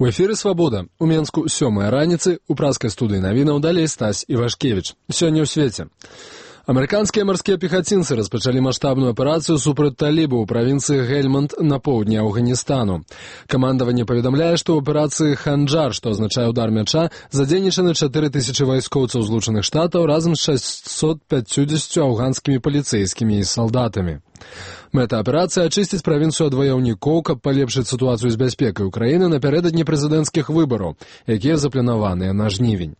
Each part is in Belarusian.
У эфіры «Свабода». У Менску 7 раніцы, у праскай студыі навінаў далей Стась Івашкевіч. Сёння ў свеце. Амерыканскія марскія пехацінцы распачалі маштабную аперацыю супраць талібаў у правінцыі Гельманд на поўдні Афганістану. Камандаванне паведамляе, што ў аперацыі «Ханджар», што азначае удар мяча, задзейнічаны 4000 вайскоўцаў Злучаных Штатаў разам з 650 афганскімі паліцэйскімі і салдатамі. Мэта аперацыі ачысціць правінцыю ад ваяўнікоў, каб палепшыць сітуацыю з бяспекай Украіны напярэдадні прэзідэнцкіх выбараў, якія запланаваныя на жнівень.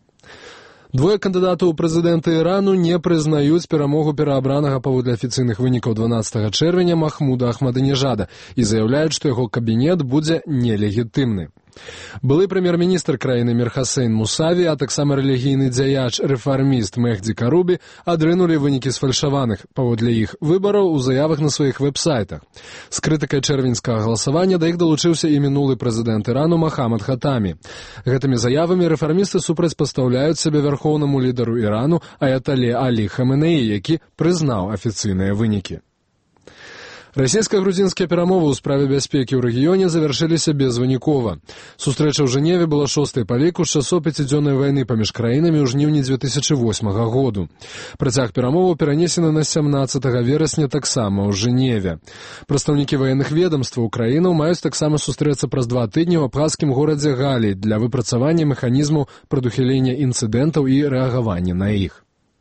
Двое кандыдатаў у прэзідэнты Ірану не прызнаюць перамогу пераабранага паводле афіцыйных вынікаў 12 чэрвеня Махмуда Ахмадынежада і заяўляюць, што яго кабінет будзе нелегітымны. Былы прэм'ер-міністр краіны Мір Хасейн Мусаві, а таксама рэлігійны дзяяч-рэфарміст Мехді Карубі адрынулі вынікі сфальшаваных паводле іх выбараў у заявах на сваіх вэб-сайтах. З крытыкай чэрвеньскага галасавання да іх далучыўся і мінулы прэзідэнт Ірану Махамад Хатамі. Гэтымі заявамі рэфармісты супрацьпастаўляюць сябе вярхоўнаму лідару Ірану Аятале Алі Хаменеі, які прызнаў афіцыйныя вынікі. Расійска-грузінскія перамовы ў справе бяспекі ў рэгіёне завяршыліся безвынікова. Сустрэча ў Жэневе была 6-й па ліку з часоў 5-дзённай вайны паміж краінамі ў жніўні 2008 году. Працяг перамоваў перанесены на 17 верасня таксама ў Жэневе. Прадстаўнікі ваенных ведамстваў краінаў маюць таксама сустрэцца праз 2 тыдні ў абхазскім горадзе Галі для выпрацавання механізмаў прадухілення інцыдэнтаў і рэагавання на іх.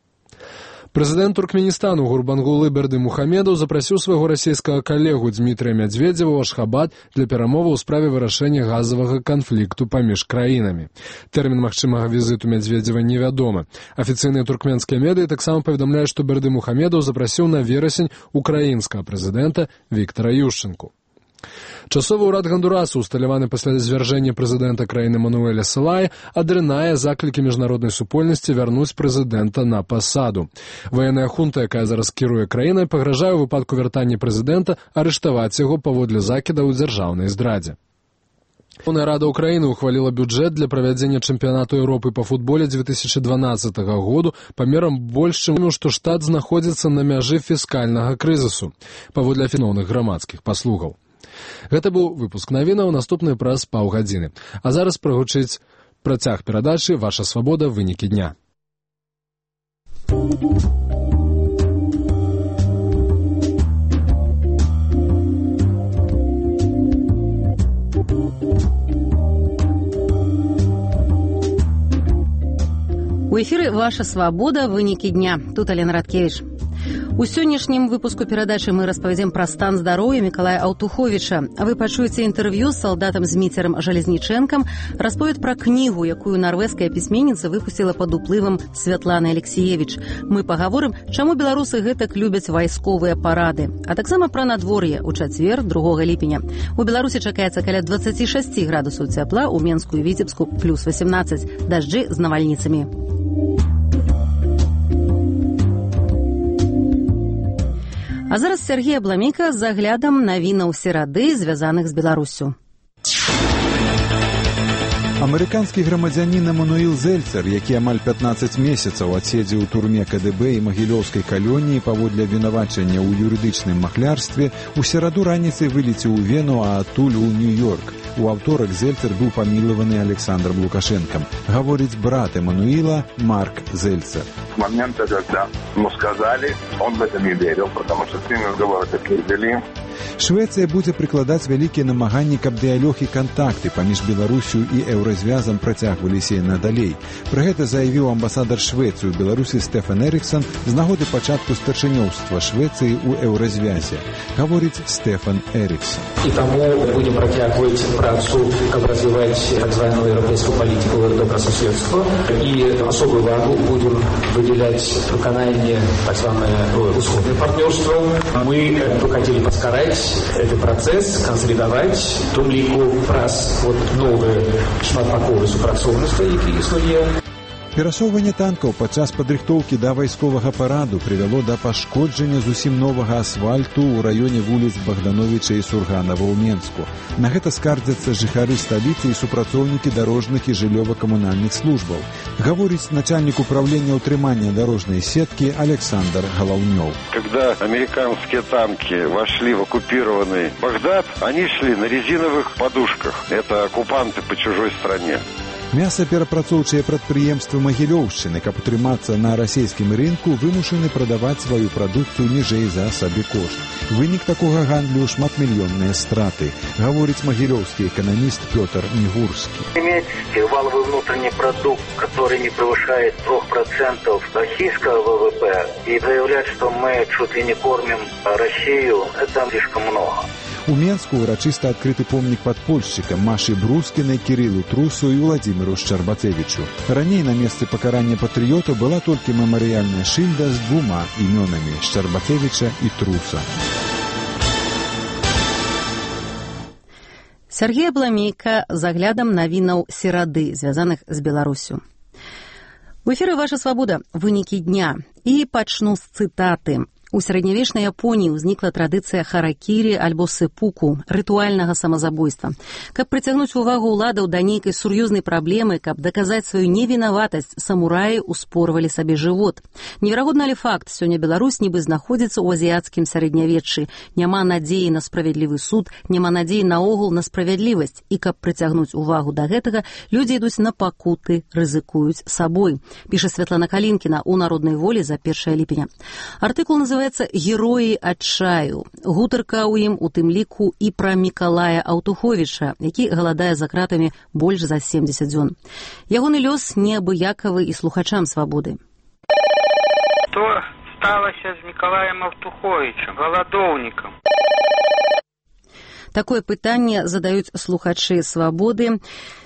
Прэзідэнт Туркменістану Гурбангулы Бердымухамедаў запрасіў свайго расійскага калегу Дмітрыя Мядзведзева ў Ашхабад для перамоваў у справе вырашэння газавага канфлікту паміж краінамі. Тэрмін магчымага візіту Мядзведзева невядомы. Афіцыйныя туркменскія медыі таксама паведамляюць, што Бердымухамедаў запрасіў на верасень украінскага прэзідэнта Віктара Ющэнку. Часовы ўрад Гондурасу, усталяваны пасля звяржэння прэзідэнта краіны Мануэля Селая, адрынае заклікі міжнароднай супольнасці вярнуць прэзідэнта на пасаду. Ваенная хунта, якая зараз кіруе краінай, пагражае ў выпадку вяртання прэзідэнта арыштаваць яго паводле закідаў у дзяржаўнай здрадзе. Верховная Рада Украіны ухваліла бюджэт для правядзення чэмпіянату Еўропы па футболе 2012 году памерам больш, чым што штат знаходзіцца на мяжы фіскальнага крызісу, паводле афіцыйных грамадскіх паслугаў. Гэта быў выпуск навінаў, наступны праз паўгадзіны. А зараз прагучыць працяг перадачы «Ваша свабода. Вынікі дня». У эфіры «Ваша свабода. Вынікі дня». Тут Алена Радкевіч. У сённяшнім выпуску перадачы мы распавядзем пра стан здароўя Мікалая Аўтуховіча. Вы пачуеце інтэрв'ю з салдатам Зміцерам Жалезнічэнкам, расповед пра кнігу, якую нарвежская пісьменніца выпусціла пад уплывам Святланы Алексіевіч. Мы пагаворым, чаму беларусы гэтак любяць вайсковыя парады, а таксама пра надвор'е ў чацвер 2 ліпеня. У Беларусі чакаецца каля 26 градусаў цяпла, у Менску і Віцебску плюс 18, дажджы з навальніцамі. А зараз Сергей Абламейка з аглядам навінаў серады, звязаных з Беларуссю. Амерыканскі грамадзянін Эмануіл Зельцер, які амаль 15 месяцаў адседзеў у турме КДБ і магілёўскай калоніі паводле абвінавачання ў юрыдычным махлярстве, у сераду раніцай вылецеў у Вену, а адтуль у Нью-Йорк. У аўторак Зельцер быў памілаваны Александром Лукашенком. Гаворыць брат Эмануила Марк Зельцер. С момента, когда ему сказали, он в это не верил, потому что с ними разговоры такие вели. Швецыя будзе прыкладаць вялікія намаганні, каб дыялог і кантакты паміж Беларусю і Еўразвязам працягваліся і надалей. Пра гэта заявіў амбасадар Швецыі ў Беларусі Стефан Эриксон з нагоды пачатку старшынёўства Швецыі ў Еўразвязе. Гаворыць Стефан Эриксон. І таму будем працягваць працу, каб развіваць так званую еўрапейскую палітыку добрасуседства, і асобую увагу будем выделять выкананне так званое усходное партнерство. Мы хотели подскорать этот процесс, консолидовать, в том ліку праз новые шматбаковые супрацоўніцтва, які існуе. Перасоўванне танкаў падчас падрыхтоўкі да вайсковага параду прывяло да пашкоджання зусім новага асфальту ў раёне вуліц Богдановича і Сурганова ў Менску. На гэта скардзяцца жыхары сталіцы і супрацоўнікі дарожных і жыллёва-камунальных службаў. Гаворыць начальнік управлення ўтрымання дарожнай сеткі Александр Головнёв. Когда американские танки вошли в оккупированный Багдад, они шли на резиновых подушках. Это оккупанты по чужой стране. Мясаперапрацоўчыя прадпрыемствы Магілёўшчыны, каб утрымацца на расійскім рынку, вымушаны прадаваць сваю прадукцыю ніжэй за сабекошт. Вынік такога гандлю – шматмільённыя страты, гаворыць магілёўскі эканаміст Пётр Мігурскі. Иметь валовый внутренний продукт, который не превышает 3% российского ВВП, и заявлять, что мы чуть ли не кормим Россию, это слишком много. У Менску урачыста адкрыты помнік падпольшчыкам Машы Брускінай, Кірылу Трусу і Владзіміру Шчарбацевічу. Раней на месцы пакарання патрыёта была толькі мемарыяльная шыльда з двума імёнамі – Шчарбацевіча і Труса. Сергей Абламейка з аглядам навінаў серады, звязаных з Беларусю. В эфіры «Ваша свабода» вынікі дня. І пачну з цытаты. У сярэднявечнай Японіі ўзнікла традыцыя харакірі альбо сэпуку, рытуальнага самазабойства. Каб прыцягнуць увагу ўладаў да нейкай сур'ёзнай праблемы, каб даказаць сваю невінаватасць, самураі ўспорвалі сабе жывот. Неверагодны але факт, сёння Беларусь нібы знаходзіцца ў азіяцкім сярэднявеччы. Няма надзеі на справядлівы суд, няма надзеі наогул на справядлівасць. І каб прыцягнуць увагу да гэтага, людзі ідуць на пакуты, рызыкуюць сабой. Піша Святлана Калінкіна ў «Народнай волі» за 1 ліпеня. Артыкул называецца «Героі адчаю». Гутарка ў ім у тым ліку і пра Мікалая Аўтуховіча, які галадае за кратамі больш за 70 дзён. Ягоны лёс неабыякавы і слухачам свабоды. Што сталася з Мікалаем Аўтуховічам, галадоўнікам? Такое пытанне задаюць слухачы свабоды.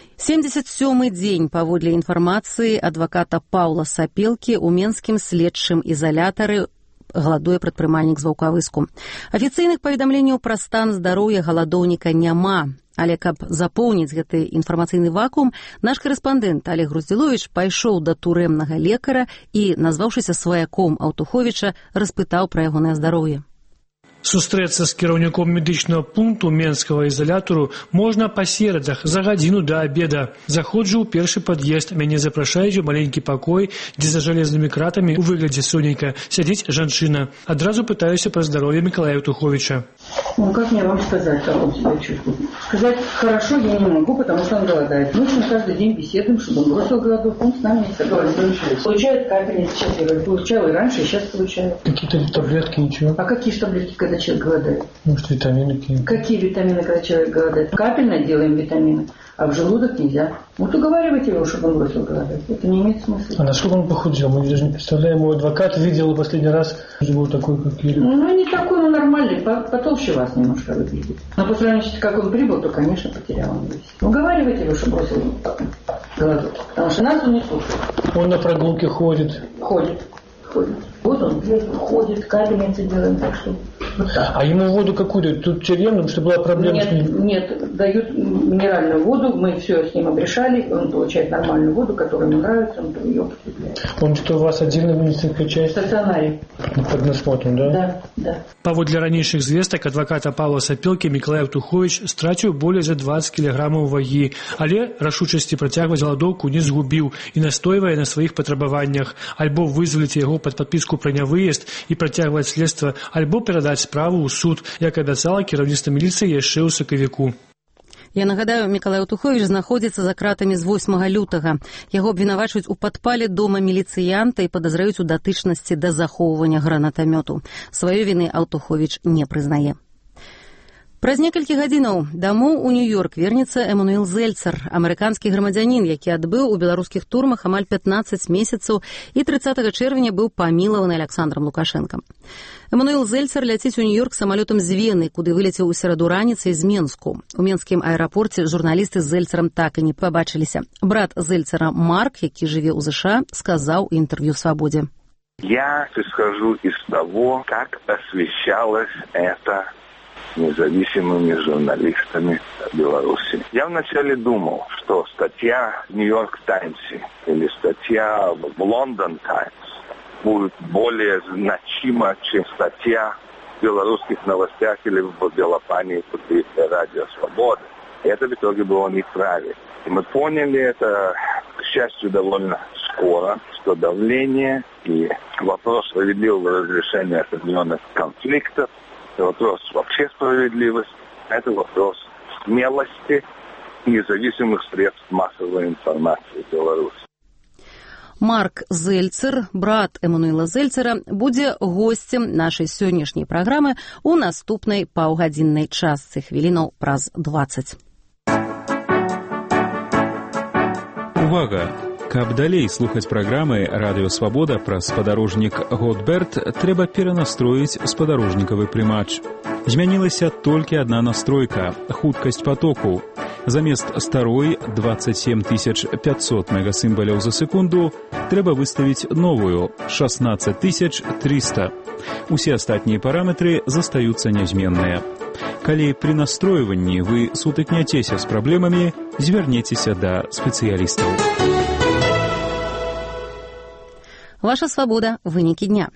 77-й дзень паводле інфармацыі адваката Паўла Сапелкі ў менскім следчым ізалятары галадуе прадпрымальнік з Ваўкавыску. Афіцыйных паведамленняў пра стан здароўя галадоўніка няма. Але каб запоўніць гэты інфармацыйны вакуум, наш карэспандэнт Олег Груздзіловіч пайшоў да турэмнага лекара і, назваўшыся сваяком Аўтуховіча, распытаў пра ягонае здароўе. Сустрэцца з кіраўніком медычнага пункту менскага ізалятару можна па серадах за гадзіну да абеда. Заходжу ў першы пад'езд, мяне запрашаюць у маленькі пакой, дзе за жалезнымі кратамі у выглядзе сонейка сядзіць жанчына. Адразу пытаюся пра здароўе Мікалая Аўтуховіча. Ну, как мне вам сказать, как он себя чувствует? Сказать хорошо я не могу, потому что он голодает. Мы с ним каждый день беседуем, чтобы он бросил голодовку, он с нами не согласен. Получает капельницы сейчас, получал и раньше, и сейчас получает. Какие-то таблетки, ничего? А какие же таблетки, когда человек голодает? Может, витамины какие-то? Какие витамины, когда человек голодает? Капельно делаем витамины, а в желудок нельзя. Вот уговаривайте его, чтобы он бросил голодать. Это не имеет смысла. А насколько он похудел? Мы даже не представляем. Мой адвокат видел последний раз, был такой, как Юрий. Ну, не такой, но нормальный, потолще вас немножко выглядит. Но по сравнению с как он прибыл, то, конечно, потерял он весь. Уговаривайте его, чтобы бросил голодать. Потому что нас он не слушает. Он на прогулке ходит? Ходит. Вот он ходит, капельницы делаем, так что вот так. А ему воду какую дают? Тут тюремную, потому что была проблема с ним? Нет, дают минеральную воду, мы все с ним обрешали, он получает нормальную воду, которая ему нравится, он ее употребляет. Он что, у вас отдельная медицинская часть? В стационаре. Под насмотром, да? Да. Паводле ранейшых звестак адваката Павла Сапелкі Мікалай Аўтуховіч страціў болей за 20 кілаграмаў вагі, але рашучасці працягваць галадоўку не згубіў і настойвае на сваіх патрабаваннях альбо вызваліць яго пад падпіску пра нявыезд і працягваць следства, альбо перадаць справу ў суд, як абяцала кіраўніцтва міліцыі яшчэ ў сакавіку. Я нагадаю, Мікалай Аўтуховіч знаходзіцца за кратамі з 8 лютага. Яго абвінавачваюць у падпале дома міліцыянта і падазраюць у датычнасці да захоўвання гранатамёту. Сваёй віны Аўтуховіч не прызнае. Праз некалькі гадзінаў дамоў у Нью-Йорк вернецца Эмануэл Зельцер, амерыканскі грамадзянін, які адбыў у беларускіх турмах амаль 15 месяцаў і 30 чэрвеня быў памілаваны Аляксандрам Лукашэнкам. Эмануэл Зельцер ляціць у Нью-Йорк самалётам з Вены, куды вылецеў у сераду раніцай з Менску. У менскім аэрапорце журналісты з Зельцерам так і не пабачыліся. Брат Зельцера Марк, які жыве ў ЗША, сказаў у інтэрв'ю «Свабодзе». Я исхожу из того, как освещалось это независимыми журналистами Беларуси. Я вначале думал, что статья в «Нью-Йорк Таймсе» или статья в «Лондон Таймс» будет более значима, чем статья в белорусских новостях или в Белопане и Радио Свобода. И это в итоге было неправильно. И мы поняли это, к счастью, довольно скоро, что давление и вопрос справедливого разрешения определенных конфликтов, вопрос вообще справедливости, это вопрос смелости независимых средств массовой информации в Беларуси. Марк Зельцер, брат Эммануила Зельцера, будзе госцем нашай сённяшняй праграмы у наступнай паўгадзіннай частцы, хвілінаў праз 20. Увага! Каб далей слухаць праграмы «Радыё Свабода» пра спадарожнік «Готберт», трэба перанастроіць спадарожнікавы прымач. Змянілася толькі адна настройка – хуткасць патоку. Замест старой 27 500 мегасімбаляў за секунду трэба выставіць новую – 16 300. Усе астатнія параметры застаюцца нязменныя. Калі пры настройванні вы сутыкняцеся з праблемамі, звярніцеся да спецыялістаў. Ваша свабода. Вынікі дня.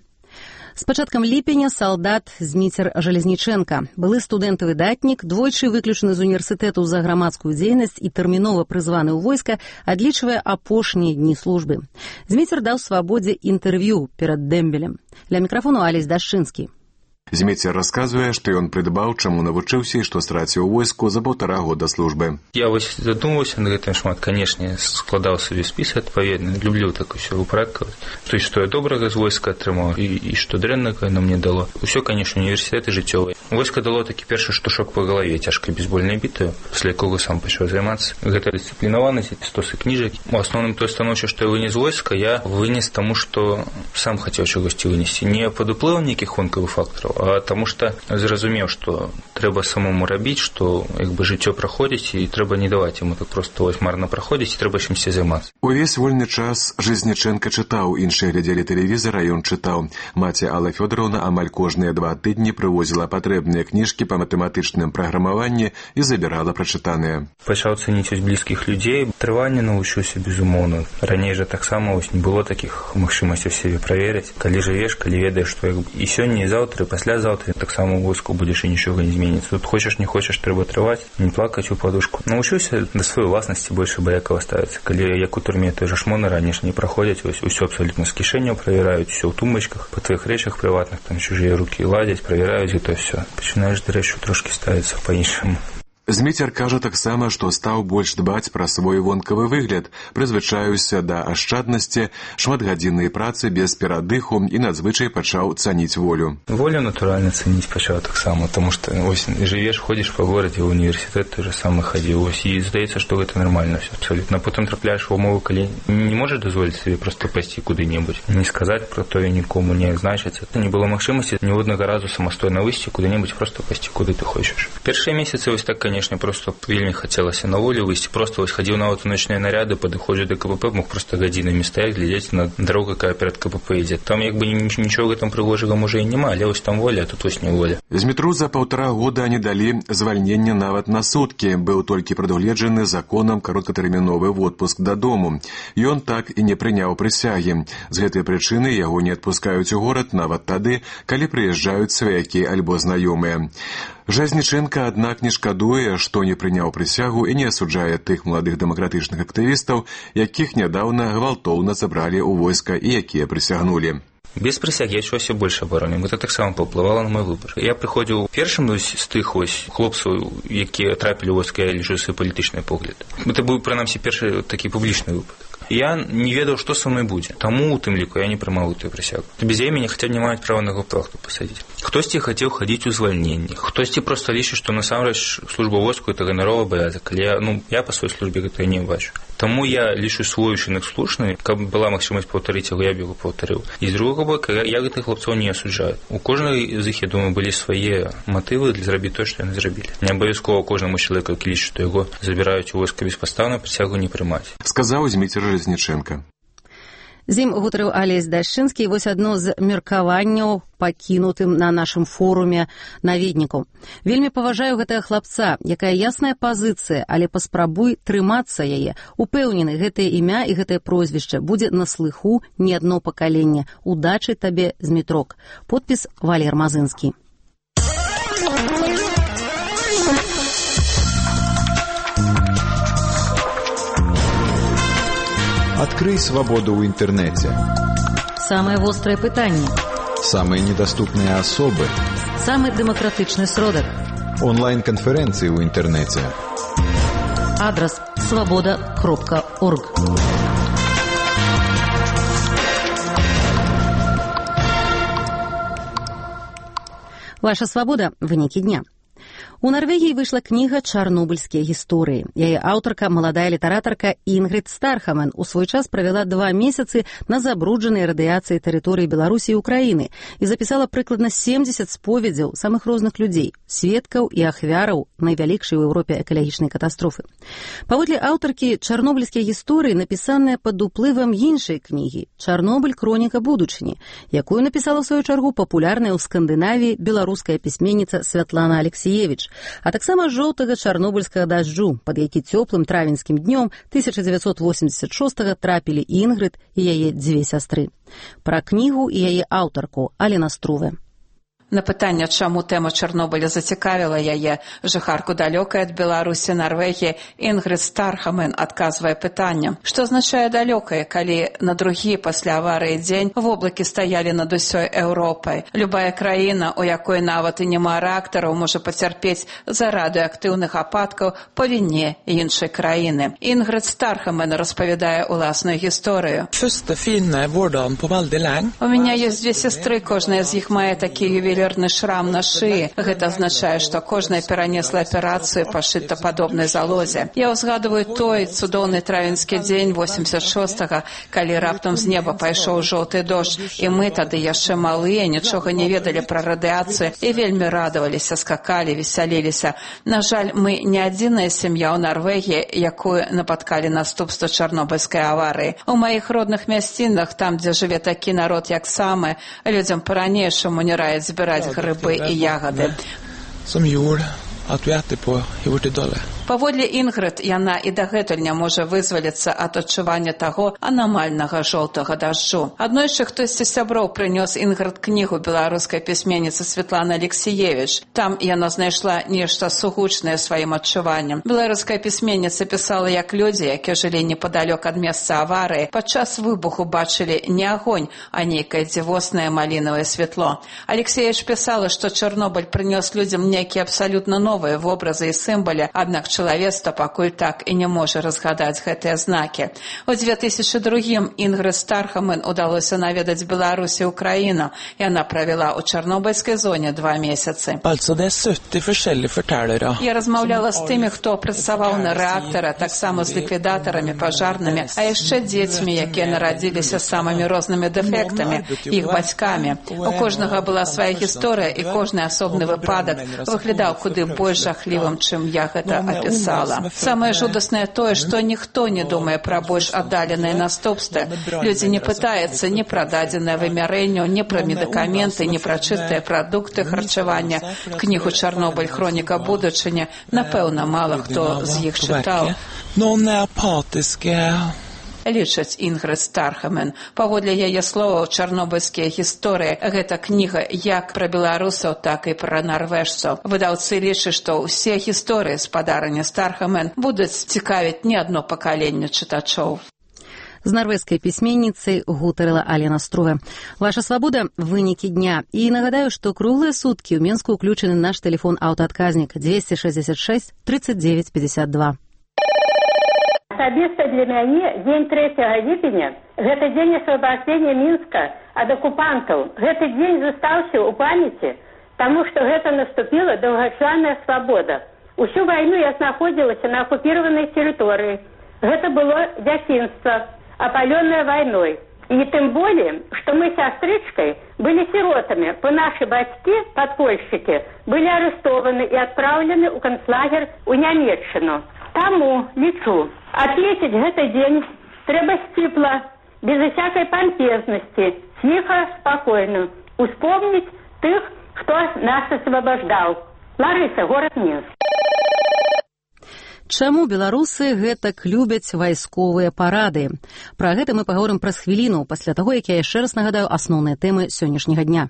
З пачаткам ліпеня салдат Зміцер Жалезніченка, былы студэнт-выдатнік, двойчы выключаны з універсітэту за грамадскую дзейнасць і тэрмінова прызваны ў войска, адлічвае апошнія дні службы. Зміцер даў свабодзе інтэрв'ю перад Дэмбелем. Ля мікрафону Алесь Дашчынскі. Зміцер расказвае, што ён прыдбаў, чаму навучыўся і што страціў войску за 1,5 года службы. Я вось задумваўся над гэтым шмат, канешне, складаў сабе спіс адпаведны, люблю так усё упрадкаваць. То есть, што я добрага з войска атрымаў і што дрэннага яно мне дало. Усё, канешне, універсітэты жыццёвыя. Войска дало такі першы штушок па галаве, цяжкай бейсбольнай бітаю, пасля якога сам пачаў займацца. Гэта дысцыплінаванасць, стосы кніжак. У асноўным той становішча, што я вынес з войска, я вынес таму, што сам хацеў чагосьці вынесці. Не пад уплывам нейкіх вонкавых фактараў, а таму што зразумеў, што трэба самому рабіць, што як бы жыццё праходзіць і трэба не даваць яму так проста вось марна праходзіць, і трэба чымсьці займацца. Увесь вольны час Жалезніченка чытаў, іншыя глядзелі тэлевізара, ён чытаў. Маці Алла Фёдоровна амаль кожныя 2 тыдні прывозіла патрэбныя кніжкі па матэматычным праграмаванні і забірала прачытаныя. Пачаў цаніць вось блізкіх людзей, трыванне навучыўся безумоўна. Раней жа таксама вось не было такіх магчымасцяў сябе праверыць. Калі жывеш, калі ведаеш, што і сёння, і заўтра, і паслязаўтра таксама ў войску будзеш і нічога не зменіцца. Тут хочаш, не хочаш, трэба трываць, не плакаць у падушку. Навучыўся да сваёй уласнасці больш абыякава ставіцца. Калі як у турме, той жа шмоны ранеш не праходзяць, вось усё абсалютна з кішэняў правяраюць, усё ў тумбачках, па тваіх рэчах прыватных, там чужыя рукі ладзяць, правяраюць гэта ўсё. Пачынаеш да рэчу трошкі ставіцца па-іншаму. Зміцер кажа таксама, што стаў больш дбаць пра свой вонкавы выгляд, прызвычаіўся да ашчаднасці, шматгадзіннай працы без перадыху і надзвычай пачаў цаніць волю. Волю, натуральна, цаніць пачаў таксама, таму што ось жывеш, ходзіш па горадзе, ў універсітэт той же самы хадзіў, ось і здаецца, што гэта нармальна ўсё абсалютна. Потым трапляеш ва ўмовы, калі не можаш дазволіць сабе проста пайсці куды-небудзь, не сказаць пра тое нікому, не значыць. Не было магчымасці ніводнага разу самастойна выйсці куды-небудзь, проста пайсці куды ты хочаш. Першыя месяцы вось так, конечно, просто вельмі хацелася на волю выйсці. Просто вось хадзіў нават у ночныя наряды, падыходжу да КПП, мог просто гадзінамі стаяць, глядзець на дарогу, якая перад КПП ідзе. Там як бы нічога там прыгожага можа і няма, але вось там воля, а тут вось не воля. Змітру за 1,5 года не далі звальнення нават на суткі. Быў толькі прадугледжаны законам кароткатэрміновы водпуск дадому. Ён так і не прыняў прысягі. З гэтай прычыны яго не адпускаюць у горад нават тады, калі прыязджаюць сваякі альбо знаёмыя. Жалезніченка, аднак, не шкадуе, што не прыняў прысягу і не асуджае тых маладых дэмакратычных актывістаў, якіх нядаўна гвалтоўна забралі ў войска і якія прысягнулі. Без прысягі я чуваўся больш абаронным. Гэта таксама паўплывала на мой выбар. Я прыходзіў першым з тых хлопцаў, якія трапілі ў войска, я лічу свой палітычны погляд. Гэта быў, прынамсі, першы такі публічны выпадак. Я не ведаў, што са мной будзе. Таму, у тым ліку, я не прымаў гэтую прысягу. Без яе мяне хаця б не маюць права на гаўптвахту пасадзіць. Хтосьці хацеў хадзіць у звальненні. Хтосьці проста лічыць, што насамрэч служба войску – это ганаровы абавязак. Але я па сваёй службе гэта не бачу. Таму я лічу свой учынак слушны. Каб была магчымасць паўтарыць яго, я б яго паўтарыў. І з другога боку, я гэтых хлопцоў не асуджаю. У кожнай з іх, я думаю, былі свае матывы для зрабіць тое, што яны зрабілі. Не абавязкова кожнаму чалавеку, які лічыць, што яго забіраюць у войска беспастаўна, прысягу не прымаць. Сказаў Зміцер Жалезніченка. З ім гутарыў Алесь Дашчынскі, і вось адно з меркаванняў, пакінутым на нашым форуме наведнікаў. Вельмі паважаю гэтага хлапца, якая ясная пазіцыя, але паспрабуй трымацца яе. Упэўнены, гэтае імя і гэтае прозвішча будзе на слыху не адно пакаленне. Удачы табе, Змітрок. Подпіс Валер Мазынскі. Открой свободу в интернете. Самое вострое пытанне. Самые недоступные особы. Самый демократичный сродок. Онлайн-конференции в интернете. Адрес svoboda.org. Ваша свобода. Вынікі дня. У Норвегии вышла книга «Чарнобыльские истории». Яе аўтарка, молодая літаратарка Інгрид Стархамен, у свой час провела 2 месяцы на забруджанай радыяцыі тэрыторыі Беларусі і Украіны і запісала прыкладна 70 споведзяў самых розных людзей, сведкаў і ахвяраў найвялікшай у Еўропе экалагічнай катастрофы. Паводле аўтаркі, «Чарнобыльскія гісторыі» напісаныя пад уплывам іншай кнігі «Чарнобыль. Хроніка будучыні», якую напісала ў сваю чаргу папулярная ў Скандынавіі беларуская пісьменніца Святлана Алексеевич, а таксама жоўтага чарнобыльскага дажджу, пад які цёплым травеньскім днём 1986 трапілі Інгрид і яе 2 сястры. Пра кнігу і яе аўтарку Алена Струве. На пытанне, чаму тэма Чарнобыля зацікавіла яе, жыхарку далёкай ад Беларусі, Норвегіі, Інгрид Стархамен адказвае пытаннем, што азначае далёкае, калі на другі пасля аварыі дзень воблакі стаялі над усёй Еўропай. Любая краіна, у якой нават і няма рэактараў, можа пацярпець за радыеактыўных ападкаў па віне іншай краіны. Інгрид Стархамен распавядае ўласную гісторыю. У меня есть 2 сестры, кожная з іх мае такі ювелірны шрам на шыі. Гэта азначае, што кожная перанесла аперацыю па шытападобнай залозе. Я ўзгадываю той цудоўны травеньскі дзень 86-го, калі раптам з неба пайшоў жоўты дождж, і мы тады яшчэ малыя, нічога не ведалі пра радыяцыю і вельмі радаваліся, скакалі, весяліліся. На жаль, мы не адзіная сям'я ў Норвегіі, якую напаткалі наступства чарнобыльскай аварыі. У маіх родных мясцінах, там, дзе жыве такі народ, як самы, людзям па-ранейшаму не раяць збіраць грибы і ягоды. Паводле Інгрид, яна і дагэтуль не можа вызваліцца ад адчування таго анамальнага жоўтага дажджу. Аднойчы хтосьці сяброў прынёс Інгрид кнігу беларускай пісьменніцы Святланы Алексеевич. Там яна знайшла нешта сугучнае сваім адчуваннем. Беларуская пісьменніца пісала, як людзі, якія жылі непадалёк ад месца аварыі, падчас выбуху бачылі не агонь, а нейкае дзівоснае малінавае святло. Алексеевич пісала, што Чарнобыль прынёс людзям нейкія абсалютна новыя вобразы і сімвалы, аднак чалавецтва пакуль так і не можа разгадаць гэтыя знакі. У 2002-м Інгрид Стархамен удалося наведаць Беларусь і Украіну. Яна правяла ў чарнобыльскай зоне 2 месяцы. Я размаўляла з тымі, хто працаваў на рэактары, таксама з ліквідатарамі, пажарнымі, а яшчэ дзецьмі, якія нарадзіліся самымі рознымі дэфектамі, іх бацькамі. У кожнага была свая гісторыя, і кожны асобны выпадак выглядаў куды больш жахлівым, чым я гэта описала. Самое жудаснае тое, што ніхто не думае пра больш аддаленыя наступствы. Людзі не пытаюцца ні пра дадзенае вымярэнне, ні пра медыкаменты, ні пра чыстыя прадукты харчавання. Кнігу «Чарнобыль. Хроніка будучыні» напэўна мала хто з іх чытаў. Лічыць Інгрид Стархамен. Паводле яе словаў, чарнобыльскія гісторыі – гэта кніга як пра беларусаў, так і пра нарвежцаў. Выдаўцы лічаць, што ўсе гісторыі спадарыні Стархамен будуць цікавіць не адно пакаленне чытачоў. З нарвежскай пісьменніцай гутарыла Алена Струве. Ваша свабода. Вынікі дня. І нагадаю, што круглыя суткі ў Менску ўключаны наш тэлефон-аўтаадказнік 266 39 52. Асабіста для мяне дзень 3 ліпеня – гэта дзень асвабаждзення Мінска ад акупантаў. Гэты дзень застаўся ў памяці, таму што гэта наступіла доўгачаканая свабода. Усю вайну я знаходзілася на акупіраванай тэрыторыі. Гэта было дзяцінства, апалёнае вайной. І тым болей, што мы сястрычкай былі сіротамі, бо нашы бацькі, падпольшчыкі, былі арыштованы і адпраўлены ў канцлагер у Нямецчыну. Таму, лічу, адметіць гэты дзень трэба сціпла без всякой помпезности, тихо, спокойно, вспомнить тех, кто нас освобождал. Лариса, город Минск. Чаму беларусы гэтак любяць вайсковыя парады? Пра гэта мы паговорым праз хвіліну, пасля таго, як я яшчэ раз нагадаю асноўныя тэмы сённяшняга дня.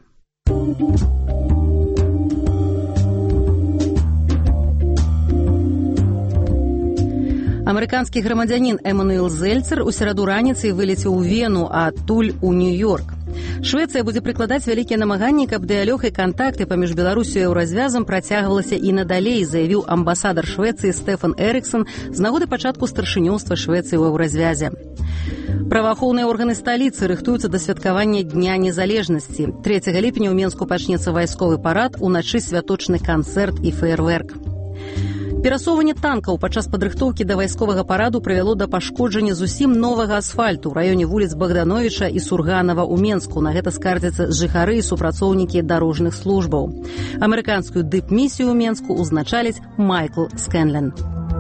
Амерыканскі грамадзянін Эмануэл Зельцер у сераду раніцай вылецеў у Вену, а адтуль у Нью-Йорк. Швецыя будзе прыкладаць вялікія намаганні, каб дыялог і кантакты паміж Беларусю і Еўразвязам працягвалася і надалей, заявіў амбасадар Швецыі Стэфан Эрыксон з нагоды пачатку старшынёўства Швецыі ў Еўразвязе. Праваахоўныя органы сталіцы рыхтуюцца да святкавання Дня незалежнасці. 3 ліпеня ў Менску пачнецца вайсковы парад, уначы святочны канцэрт і феерверк. Перасоўванне танкаў падчас падрыхтоўкі да вайсковага параду прывяло да пашкоджання зусім новага асфальту ў раёне вуліц Богдановича і Сурганова ў Менску. На гэта скардзяцца жыхары і супрацоўнікі дарожных службаў. Амерыканскую дып-місію ў Менску ўзначаліць Майкл Скэнлен.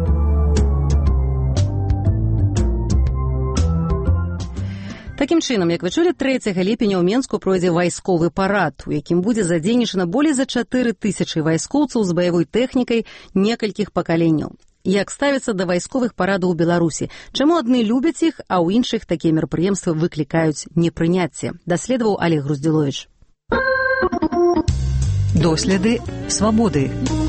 Такім чынам, як вы чулі, 3 ліпеня ў Менску пройдзе вайсковы парад, у якім будзе задзейнічана болей за 4000 вайскоўцаў з баявой тэхнікай некалькіх пакаленняў. Як ставіцца да вайсковых парадаў у Беларусі? Чаму адны любяць іх, а ў іншых такія мерапрыемствы выклікаюць непрыняцце? Даследаваў Олег Груздзіловіч. Доследы свабоды.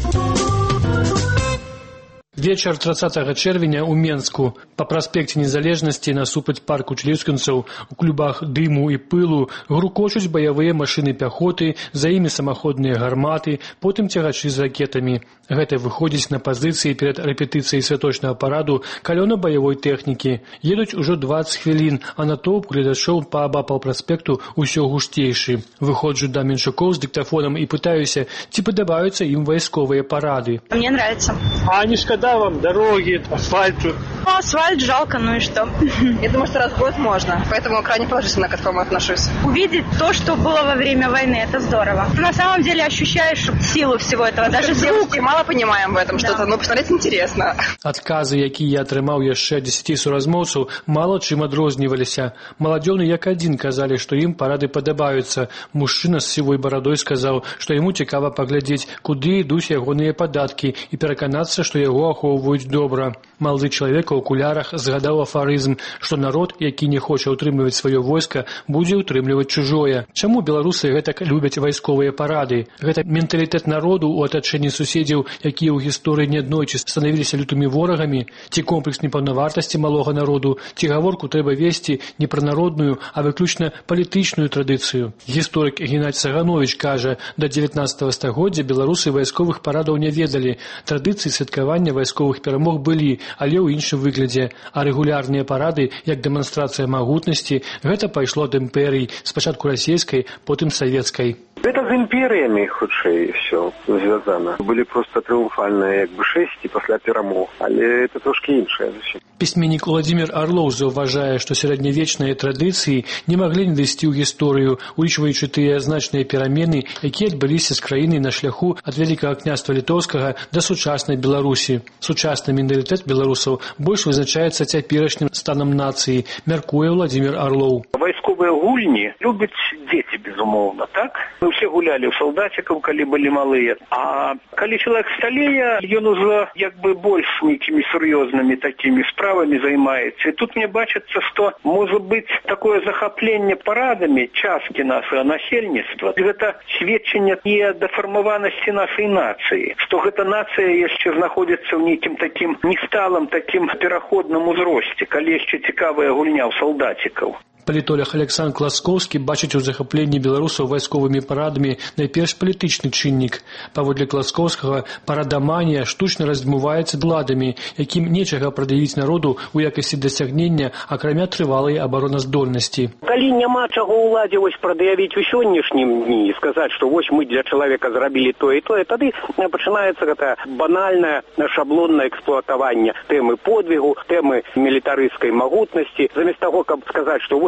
Вечар 30 чэрвеня ў Менску па праспекце Незалежнасці насупраць парку чыліўскінцаў у клубах дыму і пылу грукочуць баявыя машыны пяхоты, за імі самаходныя гарматы, потым цягачы з ракетамі. Гэта выходзіць на пазіцыі перад рэпетыцыяй святочнага параду калёна баявой тэхнікі. Едуць ужо 20 хвілін, а натоўп гледачоў паабапал праспекту ўсё гусцейшы. Выходжу да меншукоў з дыктафонам і пытаюся, ці падабаюцца ім вайсковыя парады. Мне нравится. А не шкада вам дороги, асфальту? Ну, асфальт жалко, ну и что? Я думаю, что раз в год можно, поэтому крайне положительно к этому отношусь. Увидеть то, что было во время войны, это здорово. Ты на самом деле ощущаешь силу всего этого, даже звук. Мало понимаем в этом что-то, но посмотреть интересно. Адказы, якія я атрымаў яшчэ 10 суразмоўцаў, мала чым адрозніваліся. Маладзёны як адзін казалі, што ім парады падабаюцца. Мужчына з сівой барадой сказаў, што яму цікава паглядзець, куды ідуць ягоныя падаткі і пераканацца, што яго ахоўваюць добра. Малады чалавек у акулярах згадаў афарызм, што народ, які не хоча ўтрымліваць сваё войска, будзе ўтрымліваць чужое. Чаму беларусы гэтак любяць вайсковыя парады? Гэта менталітэт народу ў атачэнні суседзяў, якія ў гісторыі неаднойчы станавіліся лютымі ворагамі, ці комплекс непаўнавартасці малога народу, ці гаворку трэба весці не пра народную, а выключна палітычную традыцыю. Гісторык Геннадзь Саганович кажа, да 19 стагоддзя беларусы вайсковых парадаў не ведалі. Традыцыі святкавання вайсковых перамог былі, але ў іншым выглядзе, а рэгулярныя парады, як дэманстрацыя магутнасці, гэта пайшло ад імперый, спачатку расійскай, потым савецкай. Это з імперіямі, хутчэй, все звязана. Былі проста трыумфальныя, як бы, шэсці пасля перамог, але это трошки іншае зусім. Пісьменнік Владзімір Арлоў заўважае, што сярэднявечныя традыцыі не маглі не дайсці ў гісторыю, улічваючы тыя значныя перамены, якія адбыліся з краінай на шляху ад вялікага княства літоўскага да сучаснай Беларусі. Сучасны менталітэт беларусаў больш вызначаецца цяперашнім станам нацыі, мяркуе Владзімір Арлоў. Вайсковыя гульні любяць дзеці, безумоўна, так? Мы все гулялі ў салдацікаў, калі былі малыя. А калі чалавек сталее, ён ужо як бы больш нейкімі сур'ёзнымі такімі справамі займаецца. І тут мне бачыцца, што можа быць такое захапленне парадамі часткі нашага насельніцтва. Гэта сведчанне недафармаванасці нашай нацыі. Што гэта нацыя яшчэ знаходзіцца ў нейкім такім несталым, такім пераходным узросце, калі яшчэ цікавая гульня ў салдацікаў. Палітолог Александр Класкоўскі бачыць у захапленні беларусаў вайсковымі парадамі найперш палітычны чыннік. Паводле Класкоўскага, парадаманія штучна раздмуваецца ўладамі, якім нечага прад'явіць народу ў якасці дасягнення, акрамя трывалай абароназдольнасці. Калі няма чаго ўладзе вось прад'явіць у сённяшнім дні і сказаць, што вось мы для чалавека зрабілі тое і тое, тады пачынаецца гэта банальнае шаблоннае эксплуатаванне тэмы подвігу, тэмы мілітарысцкай магутнасці, замест таго, каб сказаць, што вось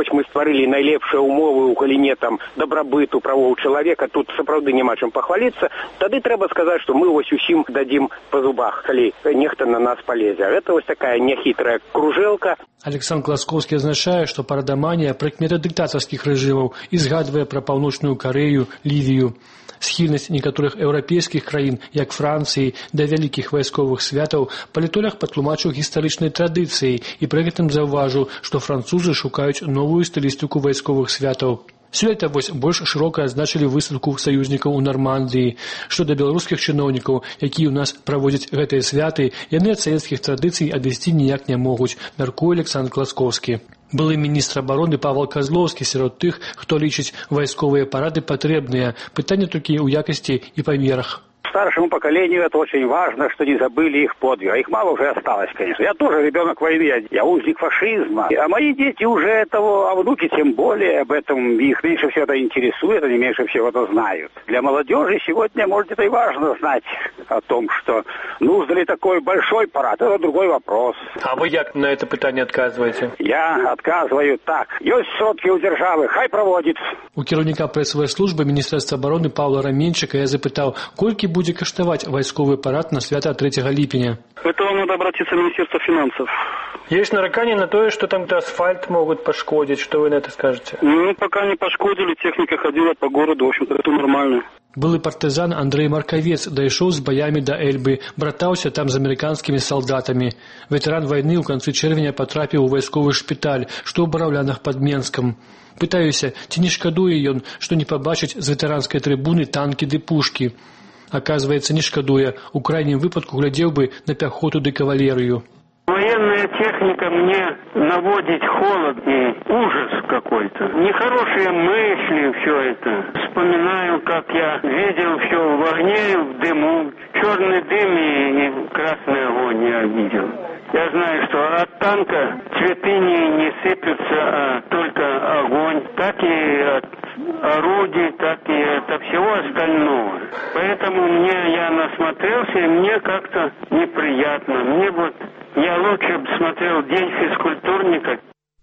вось мы стварылі найлепшыя умовы ў галіне там дабрабыту правоў чалавека, тут сапраўды няма чым пахваліцца, тады трэба сказаць, што мы вось усім дадзім па зубах, калі нехта на нас палезе. Гэта вось такая няхітрая кружэлка. Александр Класкоўскі азначае, што парадаманія прыкмета дыктатарскіх рэжымаў і згадвае пра Паўночную Карэю, Лівію. Схільнасць некаторых еўрапейскіх краін, як Францыі, да вялікіх вайсковых святаў палітолог патлумачыў гістарычнай традыцыяй і пры гэтым заўважыў, што французы шукаюць новую стылістыку вайсковых святаў. Сёлета вось больш шырока адзначылі высадку саюзнікаў у Нармандыі. Што да беларускіх чыноўнікаў, якія ў нас праводзяць гэтыя святы, яны ад савецкіх традыцый адысці ніяк не могуць, мяркуе Александр Класкоўскі. Былы міністр абароны Павел Казлоўскі сярод тых, хто лічыць вайсковыя парады патрэбныя. Пытанне толькі ў якасці і памерах. Старшему поколению это очень важно, что не забыли их подвиг. Их мало уже осталось, конечно. Я тоже ребенок войны, я узник фашизма. А мои дети уже этого, а внуки тем более об этом. Их меньше всего это интересует, они меньше всего это знают. Для молодежи сегодня, может, это и важно знать о том, что нужно ли такой большой парад. Это другой вопрос. А вы как на это питание отказываете? Я отказываю так. Есть сродки у державы, хай проводит. У кіраўніка прэсавай службы Міністэрства абароны Паўла Раменчыка я запытаў, колькі будзе каштаваць вайсковы парад на свята 3 ліпеня. Это вам надо обратиться в Министерство финансов. Есть нарекания на то, что там асфальт могут пошкодить. Что вы на это скажете? Ну, пока не пошкодили, техника ходила по городу, в общем-то, это нормально. Былы партызан Андрей Маркавец дайшоў з баямі да Эльбы, братаўся там з амерыканскімі салдатамі. Ветэран вайны ў канцы чэрвеня патрапіў у вайсковы шпіталь, што ў Бараўлянах пад Менскам. Пытаюся, ці не шкадуе ён, што не пабачыць з ветэранскай трыбуны танкі ды пушкі. Оказывается, не шкадуя, у крайнем выпадку глядел бы на пехоту да кавалерию. Военная техника мне наводит холод и ужас какой-то. Нехорошие мысли, все это. Вспоминаю, как я видел все в огне, в дыму. Черный дым и красный огонь я видел. Я знаю, что от танка цветы не сыплются, а только огонь. Так и от орудий, так и от всего остального. Поэтому я насмотрелся, и мне как-то неприятно. Я лучше бы смотрел День физкультурника.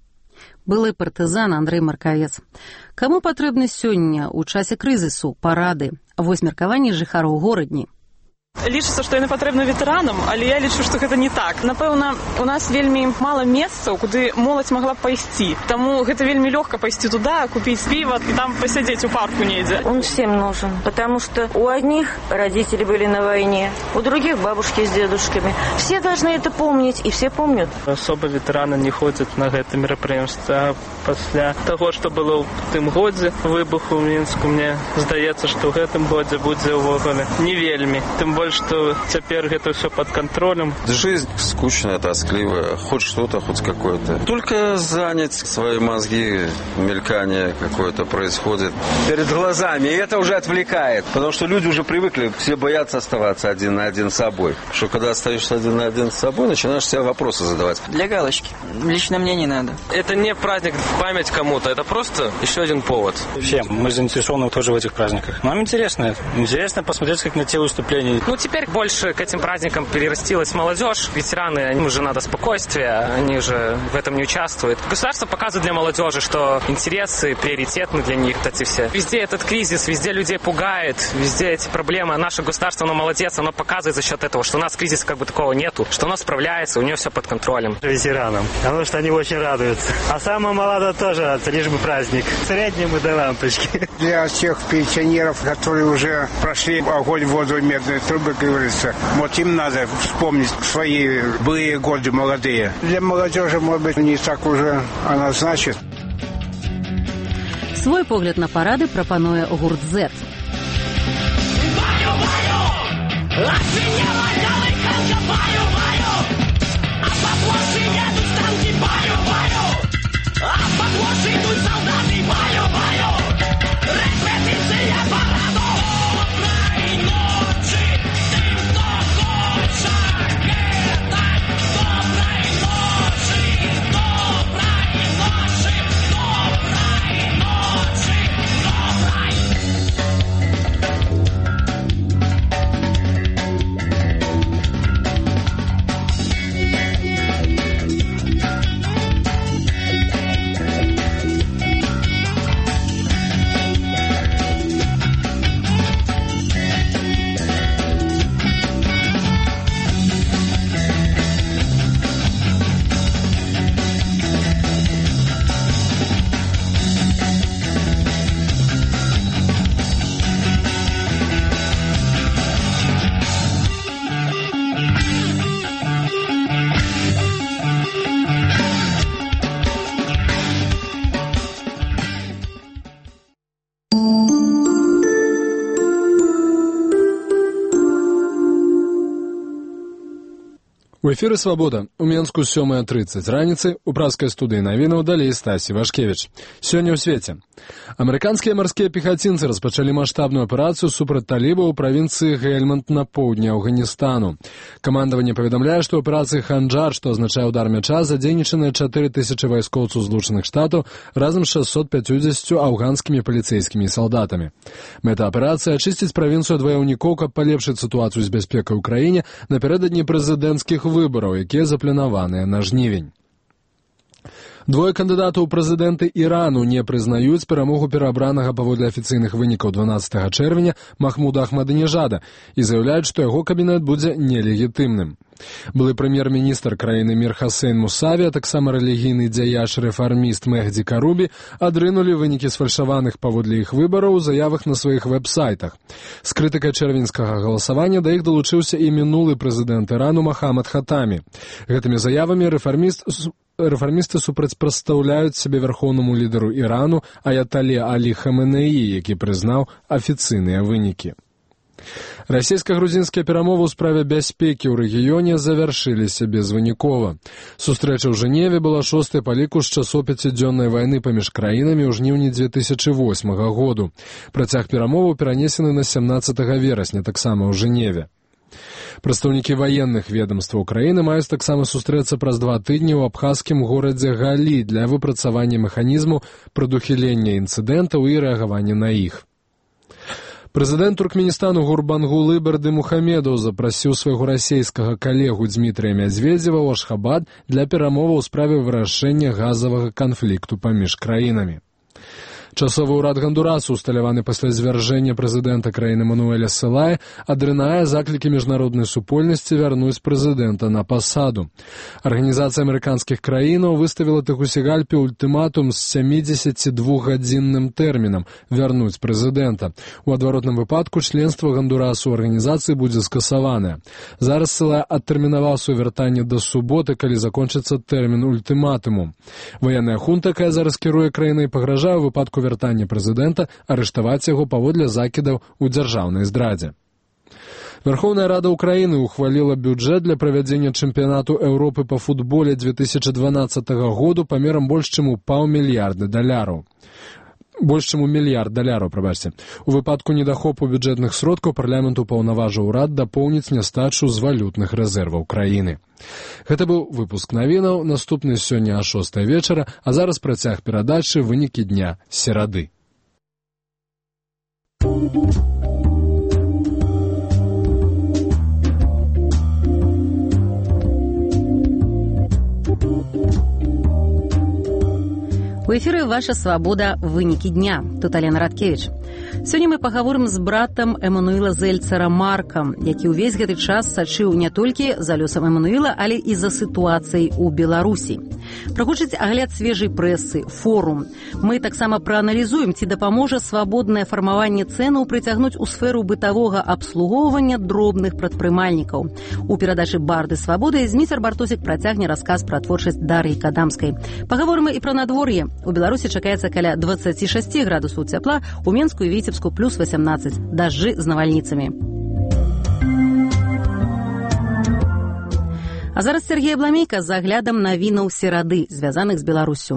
Былы партызан Андрей Маркавец. Каму патрэбны сёння ў часе крызісу парады? Вось меркаванне жыхароў горадні. Лічыцца, што яны патрэбны ветэранам, але я лічу, што гэта не так. Напэўна, у нас вельмі мала месцаў, куды моладзь магла пайсці. Таму гэта вельмі лёгка пайсці туда, купіць піва і там пасядзець у парку недзе. Он всем нужен, потому что у одних родители были на войне, у других бабушки с дедушками. Все должны это помнить, и все помнят. Особо ветэраны не ходзяць на гэта мерапрыемства. Пасля таго, што было ў тым годзе выбуху ў Мінску, мне здаецца, што ў гэтым годзе будзе ўвогуле не вельмі. Тым больше, что теперь это все под контролем. Жизнь скучная, тоскливая. Хоть что-то, хоть какое-то. Только занять свои мозги, мелькание какое-то происходит перед глазами. И это уже отвлекает. Потому что люди уже привыкли, все боятся оставаться один на один с собой. Что когда остаешься один на один с собой, начинаешь себе вопросы задавать. Для галочки. Лично мне не надо. Это не праздник в память кому-то. Это просто еще один повод. Всем. Мы заинтересованы тоже в этих праздниках. Нам интересно. Интересно посмотреть, как на те выступления. Ну, теперь больше к этим праздникам перерастилась молодежь. Ветераны, им уже надо спокойствие, они же в этом не участвуют. Государство показывает для молодежи, что интересы приоритетны для них, эти все. Везде этот кризис, везде людей пугает, везде эти проблемы. Наше государство, оно молодец, оно показывает за счет этого, что у нас кризиса как бы такого нету, что оно справляется, у него все под контролем. Ветеранам, потому что они очень радуются. А самым молодым тоже радуются, лишь бы праздник. Среднему до лампочки. Для тех пенсионеров, которые уже прошли огонь, воду и медные трубы, как говорится, вот им надо вспомнить свои былые годы молодые. Для молодежи, может быть, не так уже она значит. Свой погляд на парады прапануе гурт Z. У эфіры «Свабода». У Менску 7:30 раніцы у праскай студыі навінаў далей Стасі Вашкевіч. Сёння ў свеце. Амерыканскія марскія пехацінцы распачалі маштабную аперацыю супраць талібаў у правінцыі Гельманд на поўдні Афганістану. Камандаванне паведамляе, што ў аперацыі «Ханджар», што азначае удар мяча, задзейнічаныя 4000 вайскоўцаў Злучаных Штатаў разам з 650 афганскімі паліцэйскімі і салдатамі. Мэта аперацыі ачысціць правінцыю ад ваяўнікоў, каб палепшыць сітуацыю з бяспекай у краіне напярэдадні прэзідэнцкіх выбараў, якія запланаваныя на жнівень. Двое кандыдатаў у прэзідэнты Ірану не прызнаюць перамогу пераабранага паводле афіцыйных вынікаў 12 чэрвеня Махмуда Ахмадынежада і заяўляюць, што яго кабінет будзе нелегітымным. Былы прэм'ер-міністр краіны Мір Хасейн Мусаві, а таксама рэлігійны дзяяч-рэфарміст Мехді Карубі адрынулі вынікі сфальшаваных паводле іх выбараў у заявах на сваіх вэб-сайтах. З крытыкай чэрвеньскага галасавання да іх далучыўся і мінулы прэзідэнт Ірану Махамад Хатамі. Гэтымі заявамі рэфармісты супрацьпастаўляюць сябе вярхоўнаму лідару Ірану Аятале Алі Хаменеі, які прызнаў афіцыйныя вынікі. Расійска-грузінскія перамовы ў справе бяспекі ў рэгіёне завяршыліся безвынікова. Сустрэча ў Жэневе была 6-й па ліку з часоў 5-дзённай вайны паміж краінамі ў жніўні 2008 году. Працяг перамоваў перанесены на 17 верасня, таксама ў Жэневе. Прадстаўнікі ваенных ведамстваў краіны маюць таксама сустрэцца праз 2 тыдні ў абхазскім горадзе Галі для выпрацавання механізму прадухілення інцыдэнтаў і рэагавання на іх. Прэзідэнт Туркменістану Гурбангулы Бердымухамедов запрасіў свайго расійскага калегу Дмітрыя Мядзведзева ў Ашхабад для перамоваў у справе вырашэння газавага канфлікту паміж краінамі. Часовы ўрад Гондурасу, усталяваны пасля звяржэння прэзідэнта краіны Мануэля Селая, адрынае заклікі міжнароднай супольнасці вярнуць прэзідэнта на пасаду. Арганізацыя амерыканскіх краінаў выставіла Тегусігальпе ультыматум з 72-гадзінным тэрмінам вярнуць прэзідэнта. У адваротным выпадку членства Гондурасу ў арганізацыі будзе скасаванае. Зараз Селая адтэрмінаваў сваё вяртанне да суботы, калі закончыцца тэрмін ультыматуму. Ваенная хунта, якая зараз кіруе краінай, пагражае ў выпадку вяртання прэзідэнта арыштаваць яго паводле закідаў у дзяржаўнай здрадзе. Верховная Рада Украины ухвалила бюджет для проведения чемпионату Европы по футболе 2012 года памерам больш чым у $500 мільярдаў. Больш чым у $1 мільярд, прабачце. У выпадку недахопу бюджэтных сродкаў парламент упаўнаважыў урад дапоўніць нястачу з валютных рэзерваў краіны. Гэта быў выпуск навінаў, наступны сёння а 6 вечара, а зараз працяг перадачы вынікі дня серады. У эфіры «Ваша свабода. Вынікі дня». Тут Алена Радкевіч. Сёння мы пагаворым з братам Эмануіла Зельцера Маркам, які ўвесь гэты час сачыў не толькі за лёсам Эмануіла, але і за сітуацыяй у Беларусі. Прагучыць агляд свежай прэсы, форум. Мы таксама прааналізуем, ці дапаможа свабоднае фармаванне цэнаў прыцягнуць у сферу бытавога абслугоўвання дробных прадпрымальнікаў. У перадачы «Барды свабоды» Зміцер Бартосік працягне расказ пра творчасць Дар'і Кадамскай. Пагаворым і пра надвор'е. У Беларусі чакаецца каля 26 градусаў цяпла, у Менску і Віцебску плюс 18, дажджы з навальніцамі. А зараз Сергей Абламейка з аглядам навінаў серады, звязаных з Беларуссю.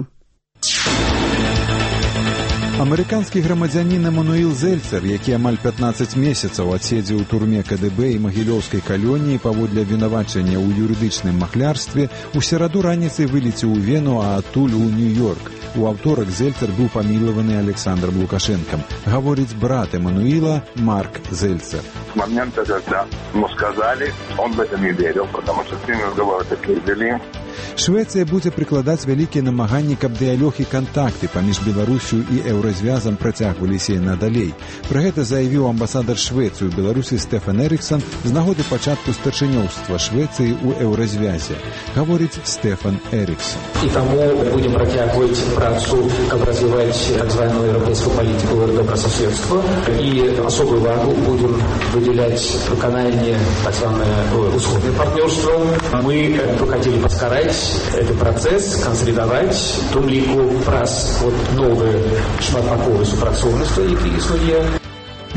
Амерыканскі грамадзянін Эмануіл Зельцер, які амаль 15 месяцаў адседзеў у турме КДБ і магілёўскай калоніі паводле абвінавачання ў юрыдычным махлярстве, у сераду раніцай вылецеў у Вену, а адтуль у Нью-Йорк. У аўторак Зельцер быў памілаваны Александром Лукашенком. Гаворыць брат Эмануила Марк Зельцер. С момента, когда ему сказали, он в это не верил, потому что с ним разговоры такие вели. Швецыя будзе прыкладаць вялікія намаганні, каб дыялог і кантакты паміж Беларусю і Еўразвязам працягваліся і надалей. Пра гэта заявіў амбасадар Швецыі ў Беларусі Стефан Эриксон з нагоды пачатку старшынёўства Швецыі ў Еўразвязе. Гаворыць Стефан Эриксон. І таму будем працягваць працу, каб развіваць так званую еўрапейскую палітыку добрасоседства, і асобую увагу будем выделять выкананне так званое усходное партнёрство. Мы хотели паскараць этот процесс, консолидовать, в том лику праз новые шматбаковые супрацоўніцтва, які існуе.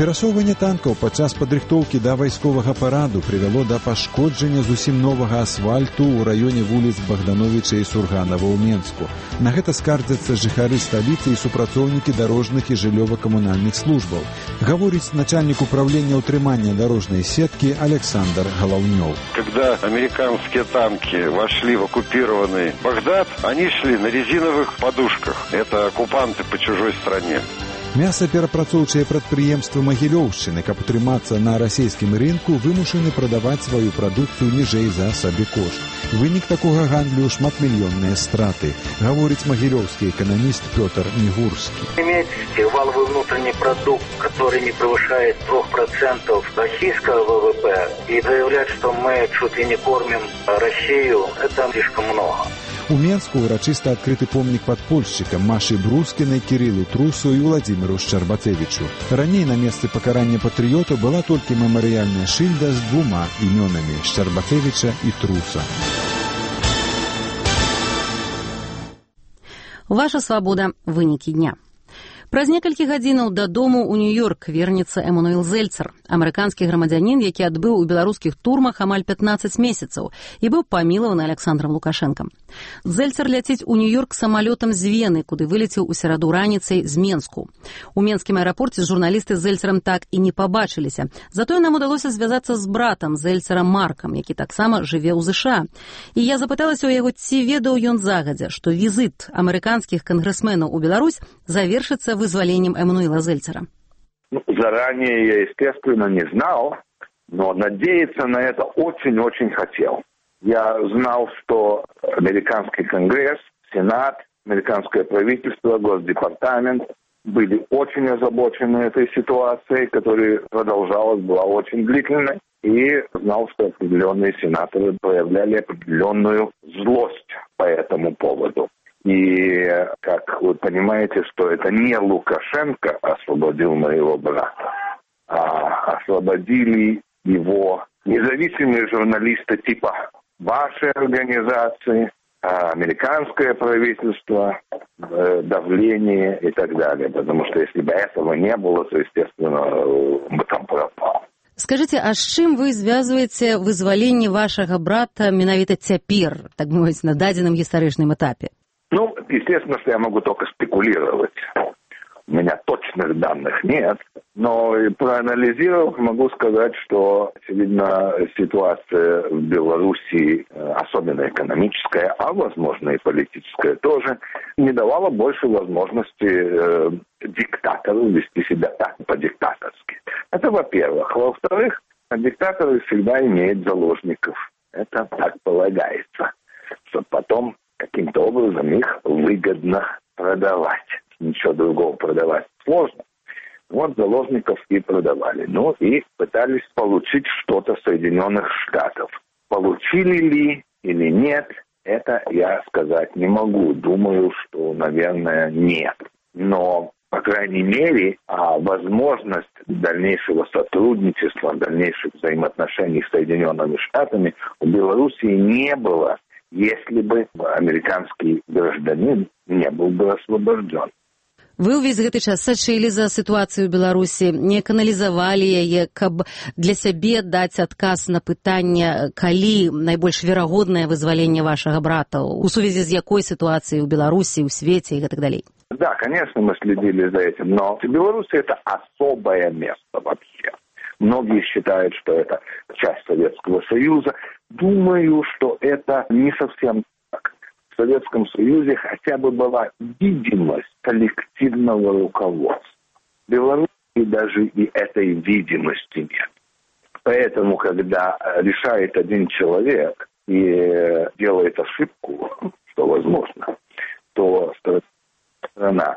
Перасоўванне танкаў падчас падрыхтоўкі да вайсковага параду прывяло да пашкоджання зусім новага асфальту ў раёне вуліц Богдановича і Сурганова ў Менску. На гэта скардзяцца жыхары сталіцы і супрацоўнікі дарожных і жыллёва-камунальных службаў. Гаворыць начальник управления утрымання дорожной сетки Александр Головнёв. Когда американские танки вошли в оккупированный Багдад, они шли на резиновых подушках. Это оккупанты по чужой стране. Мясаперапрацоўчыя прадпрыемствы Магілёўшчыны, каб утрымацца на расійскім рынку, вымушаны прадаваць сваю прадукцыю ніжэй за сабекошт. Вынік такога гандлю шматмільённыя страты, гаворыць магілёўскі экономист Петр Негурский. Иметь валовый внутренний продукт, который не превышает 3% российского ВВП, и заявлять, что мы чуть ли не кормим Россию, это слишком много. У Менску урачыста адкрыты помнік падпольшчыкам Машы Брускінай, Кірылу Трусу і Владзіміру Шчарбацевічу. Раней на месцы пакарання патрыётаў была толькі мемарыяльная шыльда з двума імёнамі Шчарбацевіча і Труса. Ваша свабода. Вынікі дня. Праз некалькі гадзінаў дадому ў Нью-Йорк вернецца Эмануэл Зельцер, амерыканскі грамадзянін, які адбыў у беларускіх турмах амаль 15 месяцаў і быў памілаваны Александром Лукашэнкам. Зельцер ляціць у Нью-Йорк самалётам з Вены, куды вылецеў у сераду раніцай з Менску. У менскім аэрапорце журналісты з Зельцерам так і не пабачыліся. Затое нам удалося звязацца з братам Зельцера Маркам, які таксама жыве ў ЗША. І я запыталася ў яго, ці ведаў ён загадзя, што візіт амерыканскіх кангрэсменаў у Беларусь завершыцца вызволением Эммануила Зельцера. Заранее я, естественно, не знал, но надеяться на это очень-очень хотел. Я знал, что американский конгресс, сенат, американское правительство, Госдепартамент были очень озабочены этой ситуацией, которая продолжалась, была очень длительной, и знал, что определенные сенаторы проявляли определенную злость по этому поводу. И, как вы понимаете, что это не Лукашенко освободил моего брата, а освободили его независимые журналисты типа вашей организации, американское правительство, давление и так далее. Потому что если бы этого не было, то, естественно, бы там пропал. Скажите, а з чым вы звязваеце вызваленне вашага брата менавіта цяпер, так мовіць, на дадзеным гістарычным этапе? Ну, естественно, что я могу только спекулировать. У меня точных данных нет, но проанализировав, могу сказать, что, очевидно, ситуация в Белоруссии, особенно экономическая, а, возможно, и политическая тоже, не давала больше возможности диктатору вести себя так, по-диктаторски. Это во-первых. Во-вторых, диктаторы всегда имеют заложников. Это так полагается, чтобы потом каким-то образом их выгодно продавать. Ничего другого продавать сложно. Вот заложников и продавали. Ну и пытались получить что-то Соединенных Штатов. Получили ли или нет, это я сказать не могу. Думаю, что, наверное, нет. Но, по крайней мере, возможность дальнейшего сотрудничества, дальнейших взаимоотношений с Соединенными Штатами у Белоруссии не было, если бы американский гражданин не был бы освобожден. Вы ўвесь гэты час сачылі за сітуацыю ў Беларусі, не каналізавалі яе, каб для сябе даць адказ на пытанне, калі найбольш верагоднае вызваленне вашага брата, у сувязі з якой сітуацыяй у Беларусі, у свеце і гэтак далей? Да, конечно, мы следили за этим, но Беларусь это особое место вообще. Многие считают, что это часть Советского Союза. Думаю, что это не совсем так. В Советском Союзе хотя бы была видимость коллективного руководства. В Беларуси даже и этой видимости нет. Поэтому, когда решает один человек и делает ошибку, что возможно, то страна.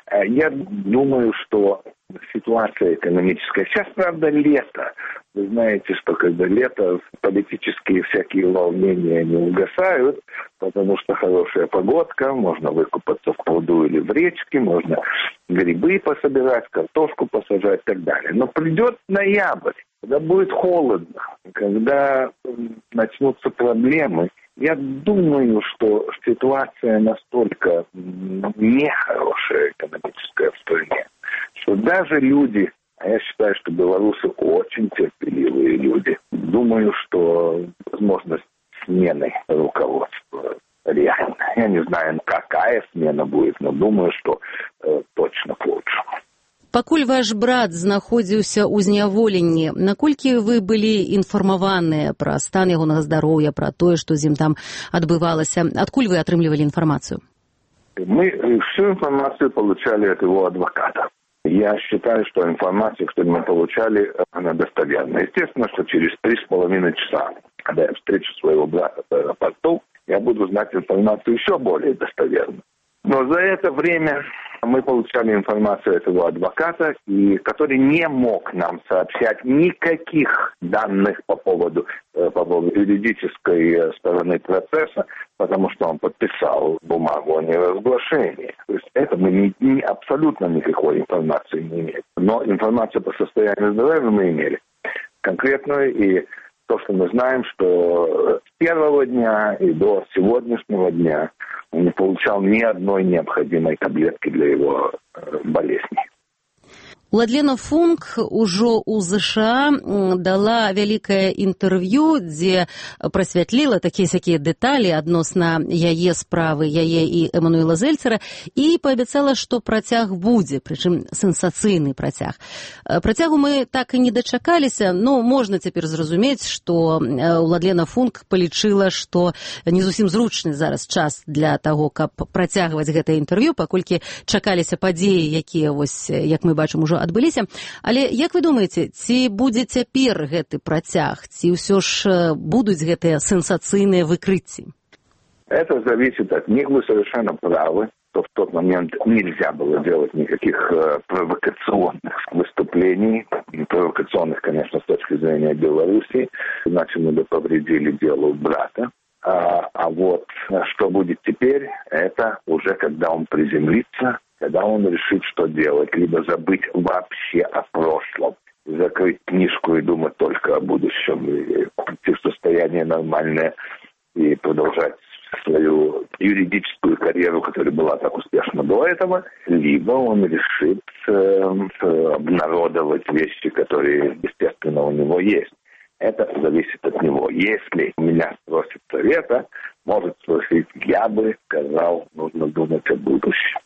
Я думаю, что ситуация экономическая. Сейчас, правда, лето. Вы знаете, что когда лето, политические всякие волнения не угасают, потому что хорошая погодка, можно выкупаться в пруду или в речке, можно грибы пособирать, картошку посажать и так далее. Но придет ноябрь, когда будет холодно, когда начнутся проблемы. Я думаю, что ситуация настолько нехорошая экономическая в стране, что даже люди Я считаю, что белорусы очень терпеливые люди. Думаю, что возможность смены руководства реально. Я не знаю, какая смена будет, но думаю, что точно к лучшему. Пакуль ваш брат знаходзіўся ў зняволенні, наколькі вы былі інфармаваныя пра стан ягонага здароўя, пра тое, што з ім там адбывалася? Адкуль вы атрымлівалі информацию? Мы всю информацию получали от его адвоката. Я считаю, что информация, которую мы получали, она достоверна. Естественно, что через 3,5 часа, когда я встречу своего брата в аэропорту, я буду знать информацию еще более достоверно. Но за это время мы получали информацию от его адвоката, который не мог нам сообщать никаких данных по поводу юридической стороны процесса, потому что он подписал бумагу о неразглашении. То есть это мы абсолютно никакой информации не имели. Но информацию по состоянию здоровья мы имели конкретную, и то, что мы знаем, что с первого дня и до сегодняшнего дня он не получал ни одной необходимой таблетки для его болезни. Уладлена Функ ужо ў ЗША дала вялікае інтэрв'ю, дзе прасвятліла такія-сякія дэталі адносна яе справы, яе і Эммануила Зельцера, і паабяцала, што працяг будзе, прычым сенсацыйны працяг. Працягу мы так і не дачакаліся, но можна цяпер зразумець, што Уладлена Функ палічыла, што не зусім зручны зараз час для таго, каб працягваць гэтае інтэрв'ю, паколькі чакаліся падзеі, якія, вось, як мы бачым, ужо адбыліся. Але як вы думаеце, ці будзе цяпер гэты працяг, ці ўсё ж будуць гэтыя сенсацыйныя выкрыцці? Это зависит от них, вы совершенно правы, что в тот момент нельзя было делать никаких провокационных выступлений, провокационных, конечно, с точки зрения Беларуси, иначе мы бы повредили делу брата. А вот что будет теперь, это уже когда он приземлится, когда он решит, что делать, либо забыть вообще о прошлом, закрыть книжку и думать только о будущем, и прийти в состояние нормальное и продолжать свою юридическую карьеру, которая была так успешна до этого, либо он решит обнародовать вещи, которые, естественно, у него есть. Это зависит от него. Если меня спросит совета, может спросить, я бы сказал, нужно думать о будущем.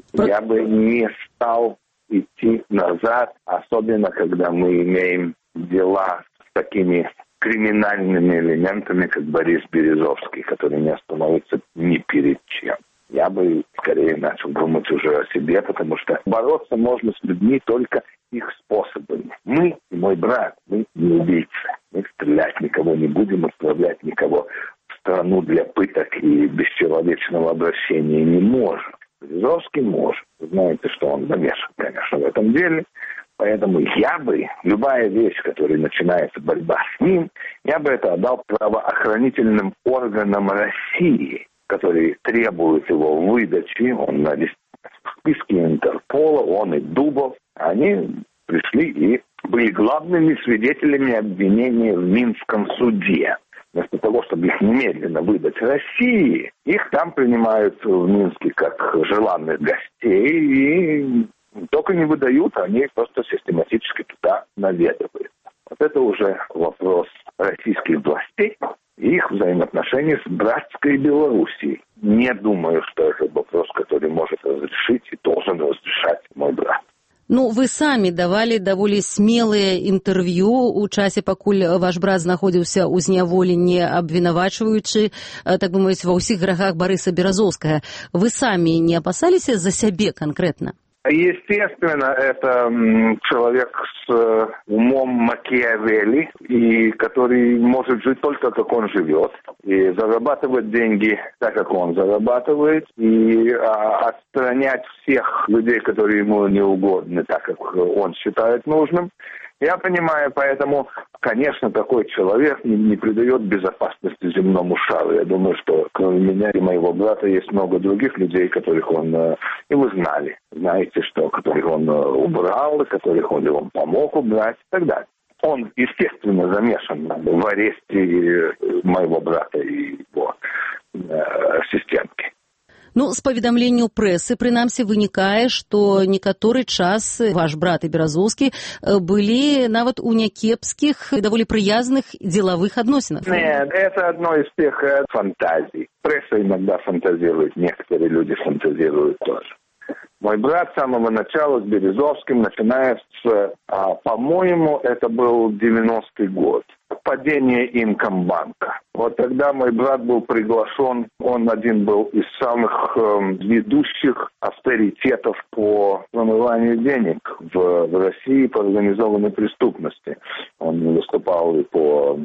Я бы не стал идти назад, особенно когда мы имеем дела с такими криминальными элементами, как Борис Березовский, который не остановится ни перед чем. Я бы скорее начал думать уже о себе, потому что бороться можно с людьми только их способами. Мы и мой брат, мы не убийцы. Мы стрелять никого не будем, отправлять никого в страну для пыток и бесчеловечного обращения не можем. Березовский может. Вы знаете, что он замешан, конечно, в этом деле. Поэтому я бы, любая вещь, которой начинается борьба с ним, я бы это отдал правоохранительным органам России, которые требуют его выдачи. Он на списке Интерпола, он и Дубов. Они пришли и были главными свидетелями обвинения в Минском суде. Вместо того, чтобы их немедленно выдать России, их там принимают в Минске как желанных гостей и только не выдают, они просто систематически туда наведываются. Вот это уже вопрос российских властей и их взаимоотношений с братской Белоруссией. Не думаю, что это вопрос, который может разрешить и должен разрешать мой брат. Ну, вы самі давалі даволі смелыя інтэрв'ю ў часе, пакуль ваш брат знаходзіўся ў зняволенні, абвінавачваючы, так бы мовіць, ва ўсіх грахах Барыса Березовскага. Вы самі не апасаліся за сябе канкрэтна? Естественно, это человек с умом Макиавелли, и который может жить только как он живет, и зарабатывать деньги так, как он зарабатывает, и отстранять всех людей, которые ему не угодны, так, как он считает нужным. Я понимаю, поэтому, конечно, такой человек не придает безопасности земному шару. Я думаю, что кроме меня и моего брата есть много других людей, которых он, и вы знали, знаете, что, которых он убрал, которых он помог убрать и так далее. Он, естественно, замешан в аресте моего брата и его ассистентки. Ну, з паведамленняў прэсы, прынамсі, вынікае, што некаторы час ваш брат і Беразоўскі былі нават у някепскіх, даволі прыязных дзелавых адносінах. Нет, это одно из тех фантазий. Пресса иногда фантазирует, некоторые люди фантазируют тоже. Мой брат с самого начала с Березовским, начиная с, по-моему, это был 90-й год, падение Инкомбанка. Вот тогда мой брат был приглашен, он один был из самых ведущих авторитетов по вымыванию денег в России по организованной преступности. Он выступал и по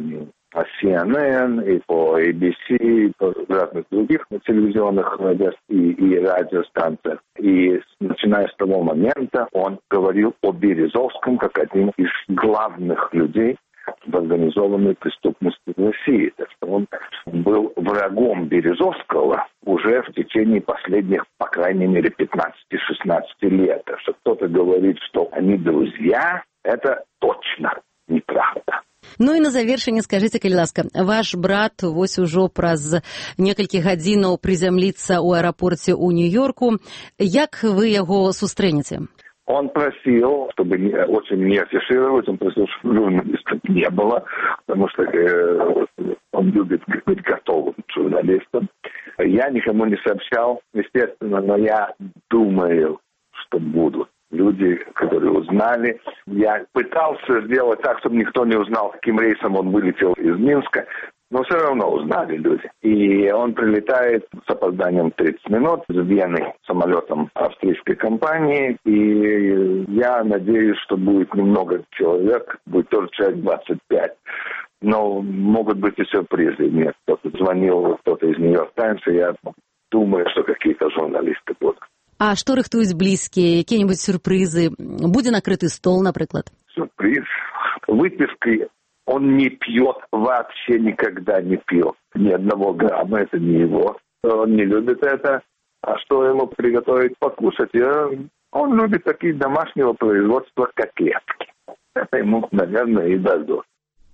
CNN, и по ABC, и по разных других телевизионных и радиостанциях. И начиная с того момента он говорил о Березовском как один из главных людей в организованной преступности в России. Так что он был врагом Березовского уже в течение последних, по крайней мере, 15-16 лет. Так что кто-то говорит, что они друзья, это точно неправда. Ну і на завершэнне скажыце, калі ласка, ваш брат вось ужо праз некалькі гадзінаў прызямліцца ў аэрапорце ў Нью-Йорку. Як вы яго сустрэнеце? Он просил, чтобы очень не афишировать, он просил, чтобы журналистов не было, потому что он любит быть готовым журналистом. Я никому не сообщал, естественно, но я думаю, что будут люди, которые узнали. Я пытался сделать так, чтобы никто не узнал, каким рейсом он вылетел из Минска, но все равно узнали люди. И он прилетает с опозданием 30 минут из Вены самолетом австрийской компании. И я надеюсь, что будет немного человек, будет тоже человек 25. Но могут быть и сюрпризы. Мне кто-то звонил, кто-то из Нью-Йорк Таймс, и я думаю, что какие-то журналисты будут. А што рыхтуюць блізкія, якія-нибудь сюрпризы? Будзе накрыты стол, напрыклад? Сюрприз. Выпивкой он не пьет, вообще никогда не пил. Ни одного грамма, это не его. Он не любит это. А что ему приготовить покушать? Он любит такие домашнего производства котлетки. Это ему, наверное, и дадут.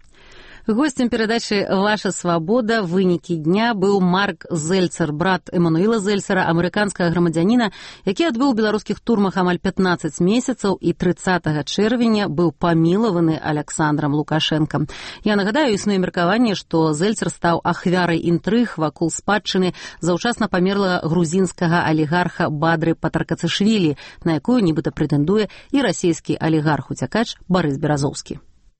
Гостем перадачы «Ваша свабода. Вынікі дня» быў Марк Зельцер, брат Эмануіла Зельцера, амерыканскага грамадзяніна, які адбыў у беларускіх турмах амаль 15 месяцаў і 30 чэрвеня быў памілаваны Аляксандрам Лукашэнкам. Я нагадаю, існуе меркаванне, што Зельцер стаў ахвярай інтрыг вакол спадчыны заўчасна памерлага грузінскага алігарха Бадры Патаркацышвілі, на якую нібыта прэтэндуе і расійскі алігарх-уцякач Барыс Беразоўскі.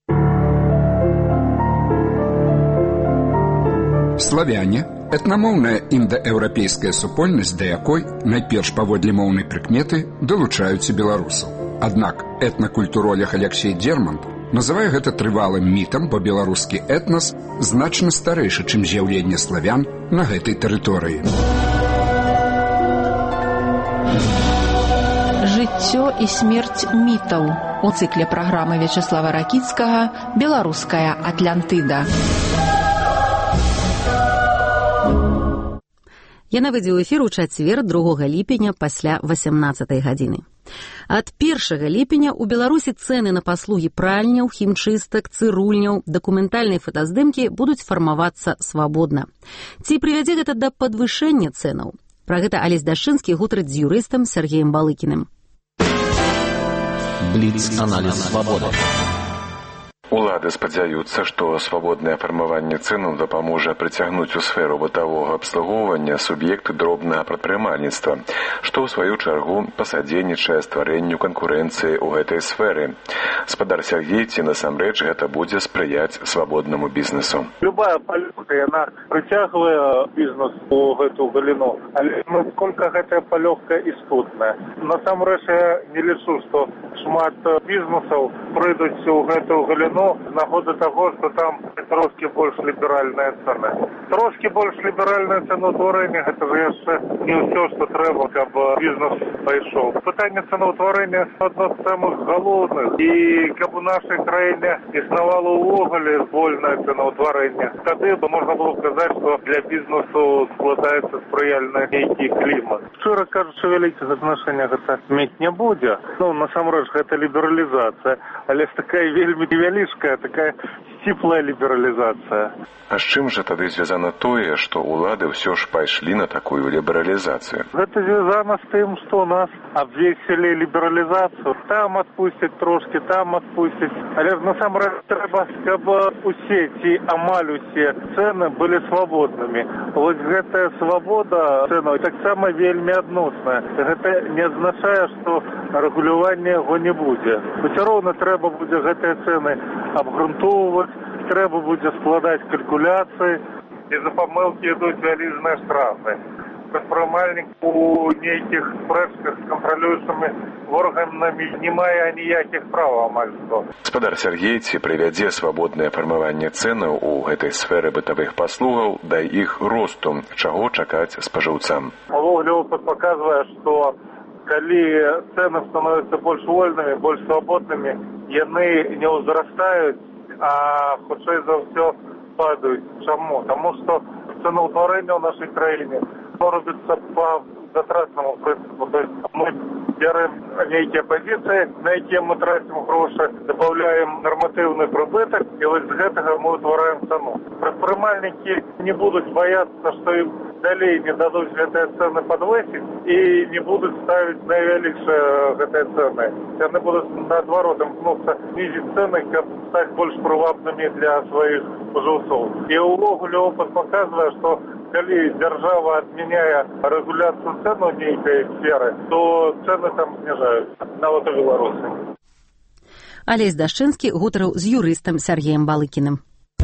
Славяне – этнамоўная індаеўрапейская супольнасць, да якой, найперш паводле моўнай прыкметы, далучаюцца беларусаў. Аднак этнакультуролог Алексей Дермант называе гэта трывалым мітам, бо беларускі этнас значна старэйшы, чым з'яўленне славян на гэтай тэрыторыі. Жыццё і смерць мітаў у цыкле праграмы Вячеслава Ракіцкага «Беларуская Атлантыда». Яна выйдзе ў эфір у чацвер 2 ліпеня пасля 18 гадзіны. Ад 1 ліпеня ў Беларусі цэны на паслугі пральняў, хімчыстак, цырульняў, дакументальнай фотаздымкі будуць фармавацца свабодна. Ці прывядзе гэта да падвышэння цэнаў? Пра гэта Алесь Дашчынскі гутарыць з юрыстам Сергеем Балыкіным. Бліц-аналіз свабоды. Улады спадзяюцца, што свабоднае фармаванне цэнаў дапаможа прыцягнуць у сферу бытавога абслугоўвання суб'екты дробнага прадпрымальніцтва, што ў сваю чаргу пасадзейнічае стварэнню канкурэнцыі ў гэтай сферы. Спадар Сергей, ці насамрэч гэта будзе спрыяць свабоднаму бізнесу. Любая палёгка, яна прыцягвае бізнес у гэту галіну, але насколько гэтая палёгка істотная. Насамрэч я не лічу, што шмат бізнесаў прыйдуць у гэту галіну з нагоды таго, што там трошкі больш ліберальныя цэны. Трошкі больш ліберальнае цэнаўтварэнне, гэта ж яшчэ не ўсё, што трэба, каб бізнес пайшоў. Пытанне цэнаўтварэння адно з самых галоўных, і каб у нашай краіне існавала ўвогуле вольнае цэнаўтварэнне, тады можна было сказаць, што для бізнесу складаецца спрыяльны нейкі клімат. Шчыра кажучы, вялікага значэння гэта мець не будзе. Насамрэч, гэта лібералізацыя, але такая вельмі невялічкая, такая сціплая лібералізацыя. лібералізацыя. А з чым жа тады звязана тое, што ўлады ўсё ж пайшлі на такую лібералізацыю? Гэта звязана з тым, што у нас абвесілі лібералізацыю. Там адпусцяць трошкі, там адпусцяць. Але насамрэч трэба, каб усе ці амаль усе цэны былі свабоднымі. Вось гэтая свабода цэнаў таксама вельмі адносная. Гэта не азначае, што рэгулявання яго не будзе. Усё роўна трэба будзе гэтыя цэны абгрунтоўваць, трэба будзе складаць калькуляцыі, і за памылкі ідуць вялізныя штрафы. Прадпрымальнік у нейкіх спрэчках з кантралюючымі органамі не мае ніякіх праў амаль што. Гаспадар Сергей, ці прывядзе свабоднае фармаванне цэнаў у гэтай сферы бытавых паслугаў да іх росту? Чаго чакаць спажыўцам? Увогуле опыт паказвае, што калі цэны становяцца больш вольнымі, больш свабоднымі, яны не ўзрастаюць, а хутчэй за ўсё падаюць. Чаму? Таму што цэнаўтварэнне ў нашай краіне робіцца па затратнаму прынцыпу. То есть мы берем нейкія пазіцыі, на якія мы трацім грошы, дабаўляем нарматыўны прыбытак, і вось з гэтага мы ўтвараем цану. Прадпрымальнікі не будуць баяцца, што ім далей не дадуць гэтыя цэны падвысіць і не будуць ставіць найвялікшыя гэтыя цэны. Яны будуць наадварот імкнуцца знізіць цэны, каб стаць больш прывабнымі для сваіх спажыўцоў. І ўвогуле опыт паказвае, што калі дзяржава адмяняе рэгуляцыю цэн у нейкай сферы, то цэны там зніжаюцца, нават у Беларусі. Алесь Дашчынскі гутарыў з юрыстам Сергеем Балыкіным.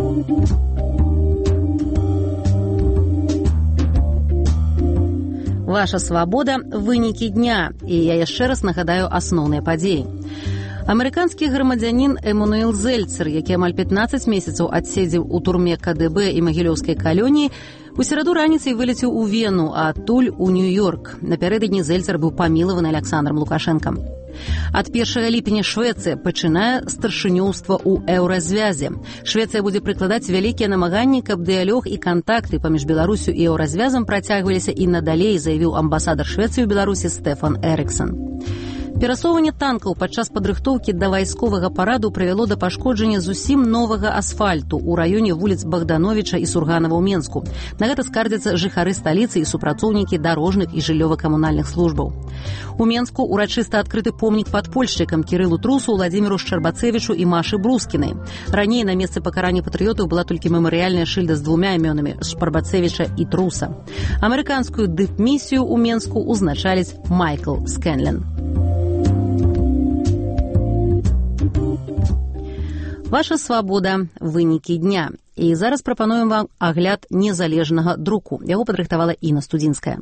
Ваша свабода – вынікі дня. І я яшчэ раз нагадаю асноўныя падзеі. Амерыканскі грамадзянін Эмануэл Зельцер, які амаль 15 месяцаў адседзеў у турме КДБ і Магілёўскай калоніі, у сераду раніцай вылецеў у Вену, а адтуль у Нью-Йорк. Напярэдадні Зельцер быў памілаваны Аляксандрам Лукашэнкам. Ад 1 ліпеня Швецыя пачынае старшынёўства ў еўразвязе. Швецыя будзе прыкладаць вялікія намаганні, каб дыялог і кантакты паміж Беларусю і еўразвязам працягваліся і надалей, заявіў амбасадар Швецыі ў Беларусі Стэфан Эрыксон. Перасоўванне танкаў падчас падрыхтоўкі да вайсковага параду прывяло да пашкоджання зусім новага асфальту ў раёне вуліц Богдановича і Сурганова ў Менску. На гэта скардзяцца жыхары сталіцы і супрацоўнікі дарожных і жыллёва-камунальных службаў. У Менску урачыста адкрыты помнік падпольшчыкам Кірылу Трусу, Владзіміру Шчарбацевічу і Машы Брускінай. Раней на месцы пакарання патрыётаў была толькі мемарыяльная шыльда з двумя імёнамі Шчарбацевіча і Труса. Амерыканскую дыпмісію ў Менску узначаліць Майкл Скэнлен. Ваша свабода – вынікі дня. І зараз прапануем вам агляд незалежнага друку. Яго падрыхтавала Інна Студзінская.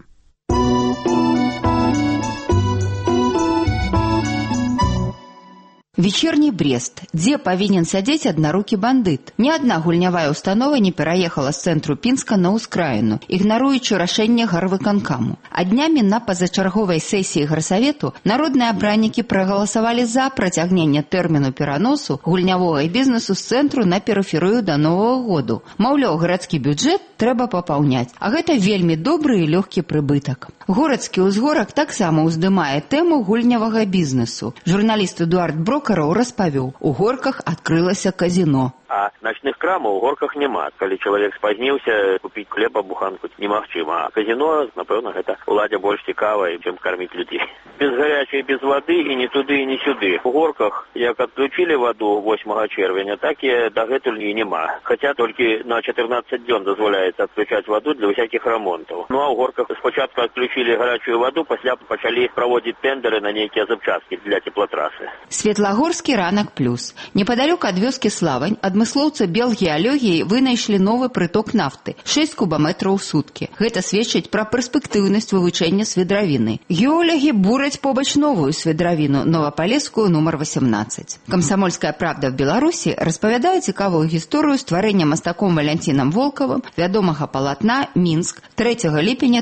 Вечерний Брест, дзе павінен сядзець аднарукі бандыт. Ні адна гульнявая установа не пераехала з цэнтру Пінска на ўскраіну, ігнаруючы рашэнне гарвыканкаму. А днямі на пазачарговай сесіі гарсавету народныя абраннікі прагаласавалі за працягненне тэрміну пераносу гульнявога бізнесу з цэнтру на перыферыю да Новага году. Маўляў, гарадскі бюджэт трэба папаўняць, а гэта вельмі добры і лёгкі прыбытак. Горадскі ўзгорак таксама ўздымае тэму гульнявага бізнесу. Журналіст Эдуард Брокараў распавёў, у Горках адкрылася казіно. А ночных крамаў у Горках няма. Калі чалавек спазніўся, купіць хлеба, буханку немагчыма. А казіно, напэўна, гэта уладзе больш цікава, чым карміць людзей. Без гарячай, без вады і ні туды, і ні сюды. У Горках, як адключілі ваду 8 чэрвеня, так і дагэтуль і няма. Хаця толькі на 14 дзён дазваляецца адключаць ваду для ўсякіх рамонтаў. Ну а ў Горках спачатку адключілі гарячую ваду, пасля пачалі праводзіць тэндеры на нейкія запчасткі для цеплатрасы. Светлагорскі ранак плюс. Непадалёк ад вёскі Славань адмыслоўцы Белгеалогіі вынайшлі новы прыток нафты – 6 кубаметраў у суткі. Гэта сведчыць пра перспектыўнасць вывучэння свідравіны. Геолагі бураць побач новую свідравіну, Новапалескую нумар 18. Камсамольская правда в Беларусі распавядае цікавую гісторыю стварэння мастаком Валянцінам Волкавым вядомага палатна «Мінск» 3 ліпеня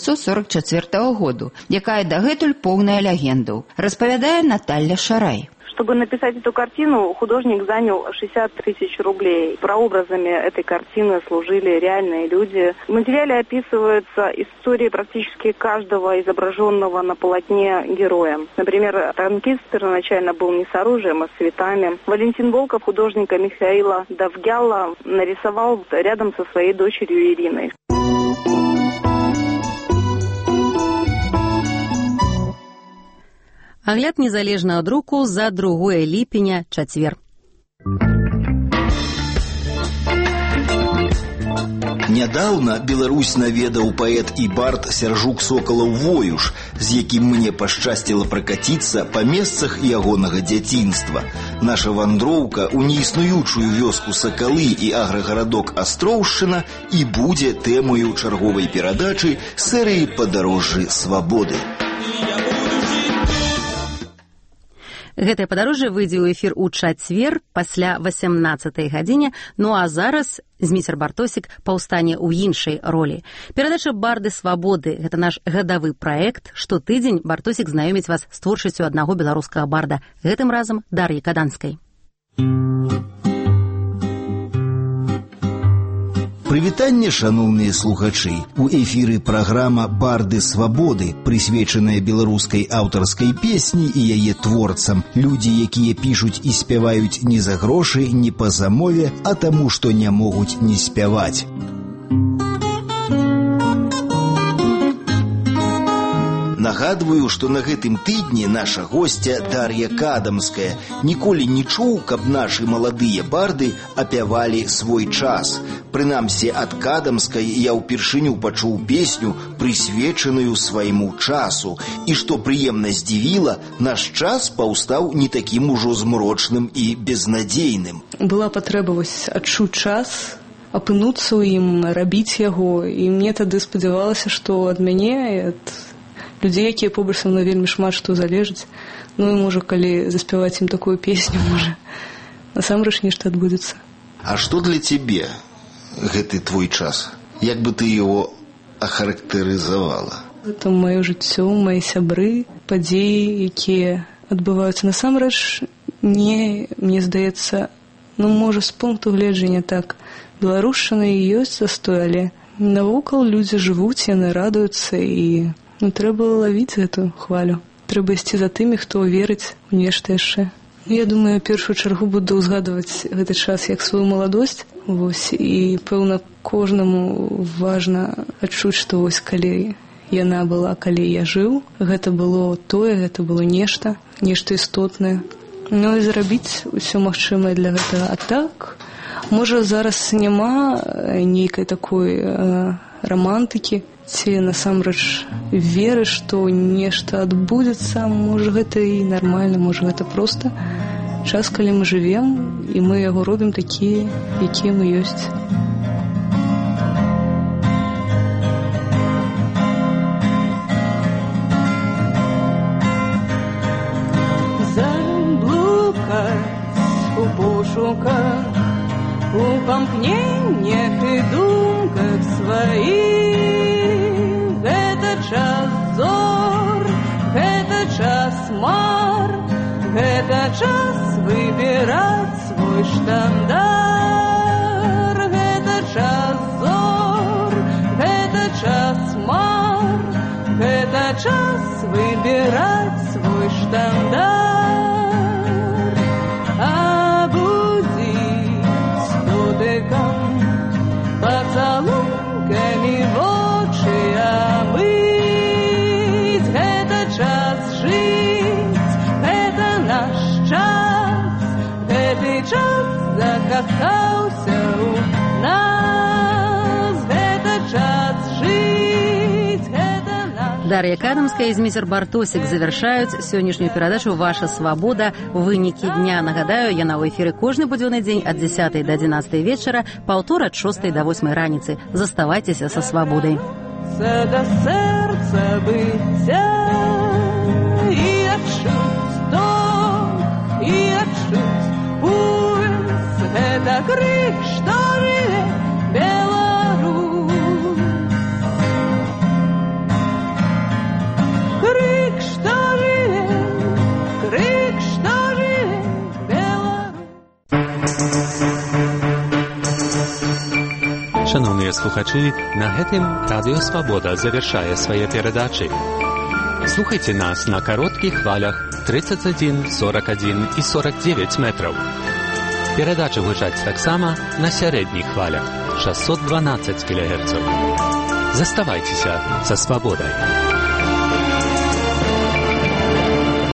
1944 году, якая дагэтуль поўная легендаў. Распавядае Наталья Шарай. Чтобы написать эту картину, художник занял 60 тысяч рублей. Прообразами этой картины служили реальные люди. В материале описываются истории практически каждого изображенного на полотне героя. Например, танкист первоначально был не с оружием, а с цветами. Валентин Волков художника Михаила Довгяла нарисовал рядом со своей дочерью Ириной. Агляд незалежнага друку за 2 ліпеня, чацвер. Нядаўна Беларусь наведаў паэт і бард Сяржук Сокалаў-Воюш, з якім мне пашчасціла пракаціцца па месцах ягонага дзяцінства. Наша вандроўка ў неіснуючую вёску Сакалы і аграгарадок Астроўшчына і будзе тэмою чарговай перадачы серыі «Падарожжы свабоды». Гэтае падарожжа выйдзе ў эфір у чацвер пасля 18-й гадзіне, ну а зараз Зміцер Бартосік паўстане ў іншай ролі. Перадача «Барды свабоды» – гэта наш гадавы праект. Штотыдзень Бартосік знаёміць вас з творчасцю аднаго беларускага барда, гэтым разам Дар'і Каданскай. Прывітанне, шаноўныя слухачы! У эфіры праграма «Барды свабоды», прысвечаная беларускай аўтарскай песні і яе творцам. Людзі, якія пішуць і спяваюць не за грошы, не па замове, а таму, што не могуць не спяваць. Нагадваю, што на гэтым тыдні наша госця Дар'я Кадамская. Ніколі не чуў, каб нашы маладыя барды апявалі свой час. Прынамсі, ад Кадамскай я ўпершыню пачуў песню, прысвечаную свайму часу. І што прыемна здзівіла, наш час паўстаў не такім ужо змрочным і безнадзейным. Была патрэба адчуць час, апынуцца ў ім, рабіць яго. І мне тады спадзявалася, што ад мяне, ад людзей, якія побач са мной вельмі шмат што залежыць. Ну і можа, калі заспяваць ім такую песню, можа, насамрэч нешта адбудзецца. А што для цябе гэты твой час? Як бы ты его ахарактарызавала? Гэта маё жыццё, мае сябры, падзеі, якія адбываюцца. Насамрэч, мне здаецца, можа, з пункту гледжання так, беларушчына і ёсць застой, але навокал людзі жывуць, яны радуюцца і трэба лавіць гэту хвалю. Трэба ісці за тымі, хто верыць у нешта яшчэ. Я думаю, першую чаргу буду ўзгадваць гэты час як сваю маладосць. І, пэўна, кожнаму важна адчуць, што калі яна была, калі я жыў, гэта было тое, гэта было нешта істотнае. Ну і зрабіць усё магчымае для гэтага. А так, можа, зараз няма нейкай такой романтыкі, ці насамрэч веры, што нешта адбудзецца. Можа, гэта і нармальна, можа, гэта проста час, калі мы жывем, і мы яго робім такія, якія мы ёсць. Заблукаць у пошуках, у памкненнях і думках сваіх. Гэта час зор, гэта час мар, гэта час выбіраць свой штандар. Гэта час зор, гэта час мар, гэта час выбіраць свой штандар. А будзіць дотыкам, пацалункамі вочы амыць. Гэта час жыць, гэта наш час, гэты час закахаўся ў нас. Гэта час жыць, гэта наш. Дар'я Кадамская и Зміцер Бартосік завершаюць сённяшнюю перадачу «Ваша свабода. Вынікі дня». Нагадаю, яна ў эфіры кожны будзённы дзень ад 10 до 11 вечара, паўтор ад 6 до 8 раніцы. Заставайцеся са свабодай. Да сэрца быцця і адчуць дом, і адчуць пульс. Гэта крык, што жыве Беларусь. Крык, што жыве, крык, што жыве слухачы, на гэтым Радыё Свабода завяршае свае перадачы. Слухайце нас на кароткіх хвалях 31, 41 і 49 метраў. Перадачы гучаць таксама на сярэдніх хвалях 612 кГц. Заставайцеся са свабодай.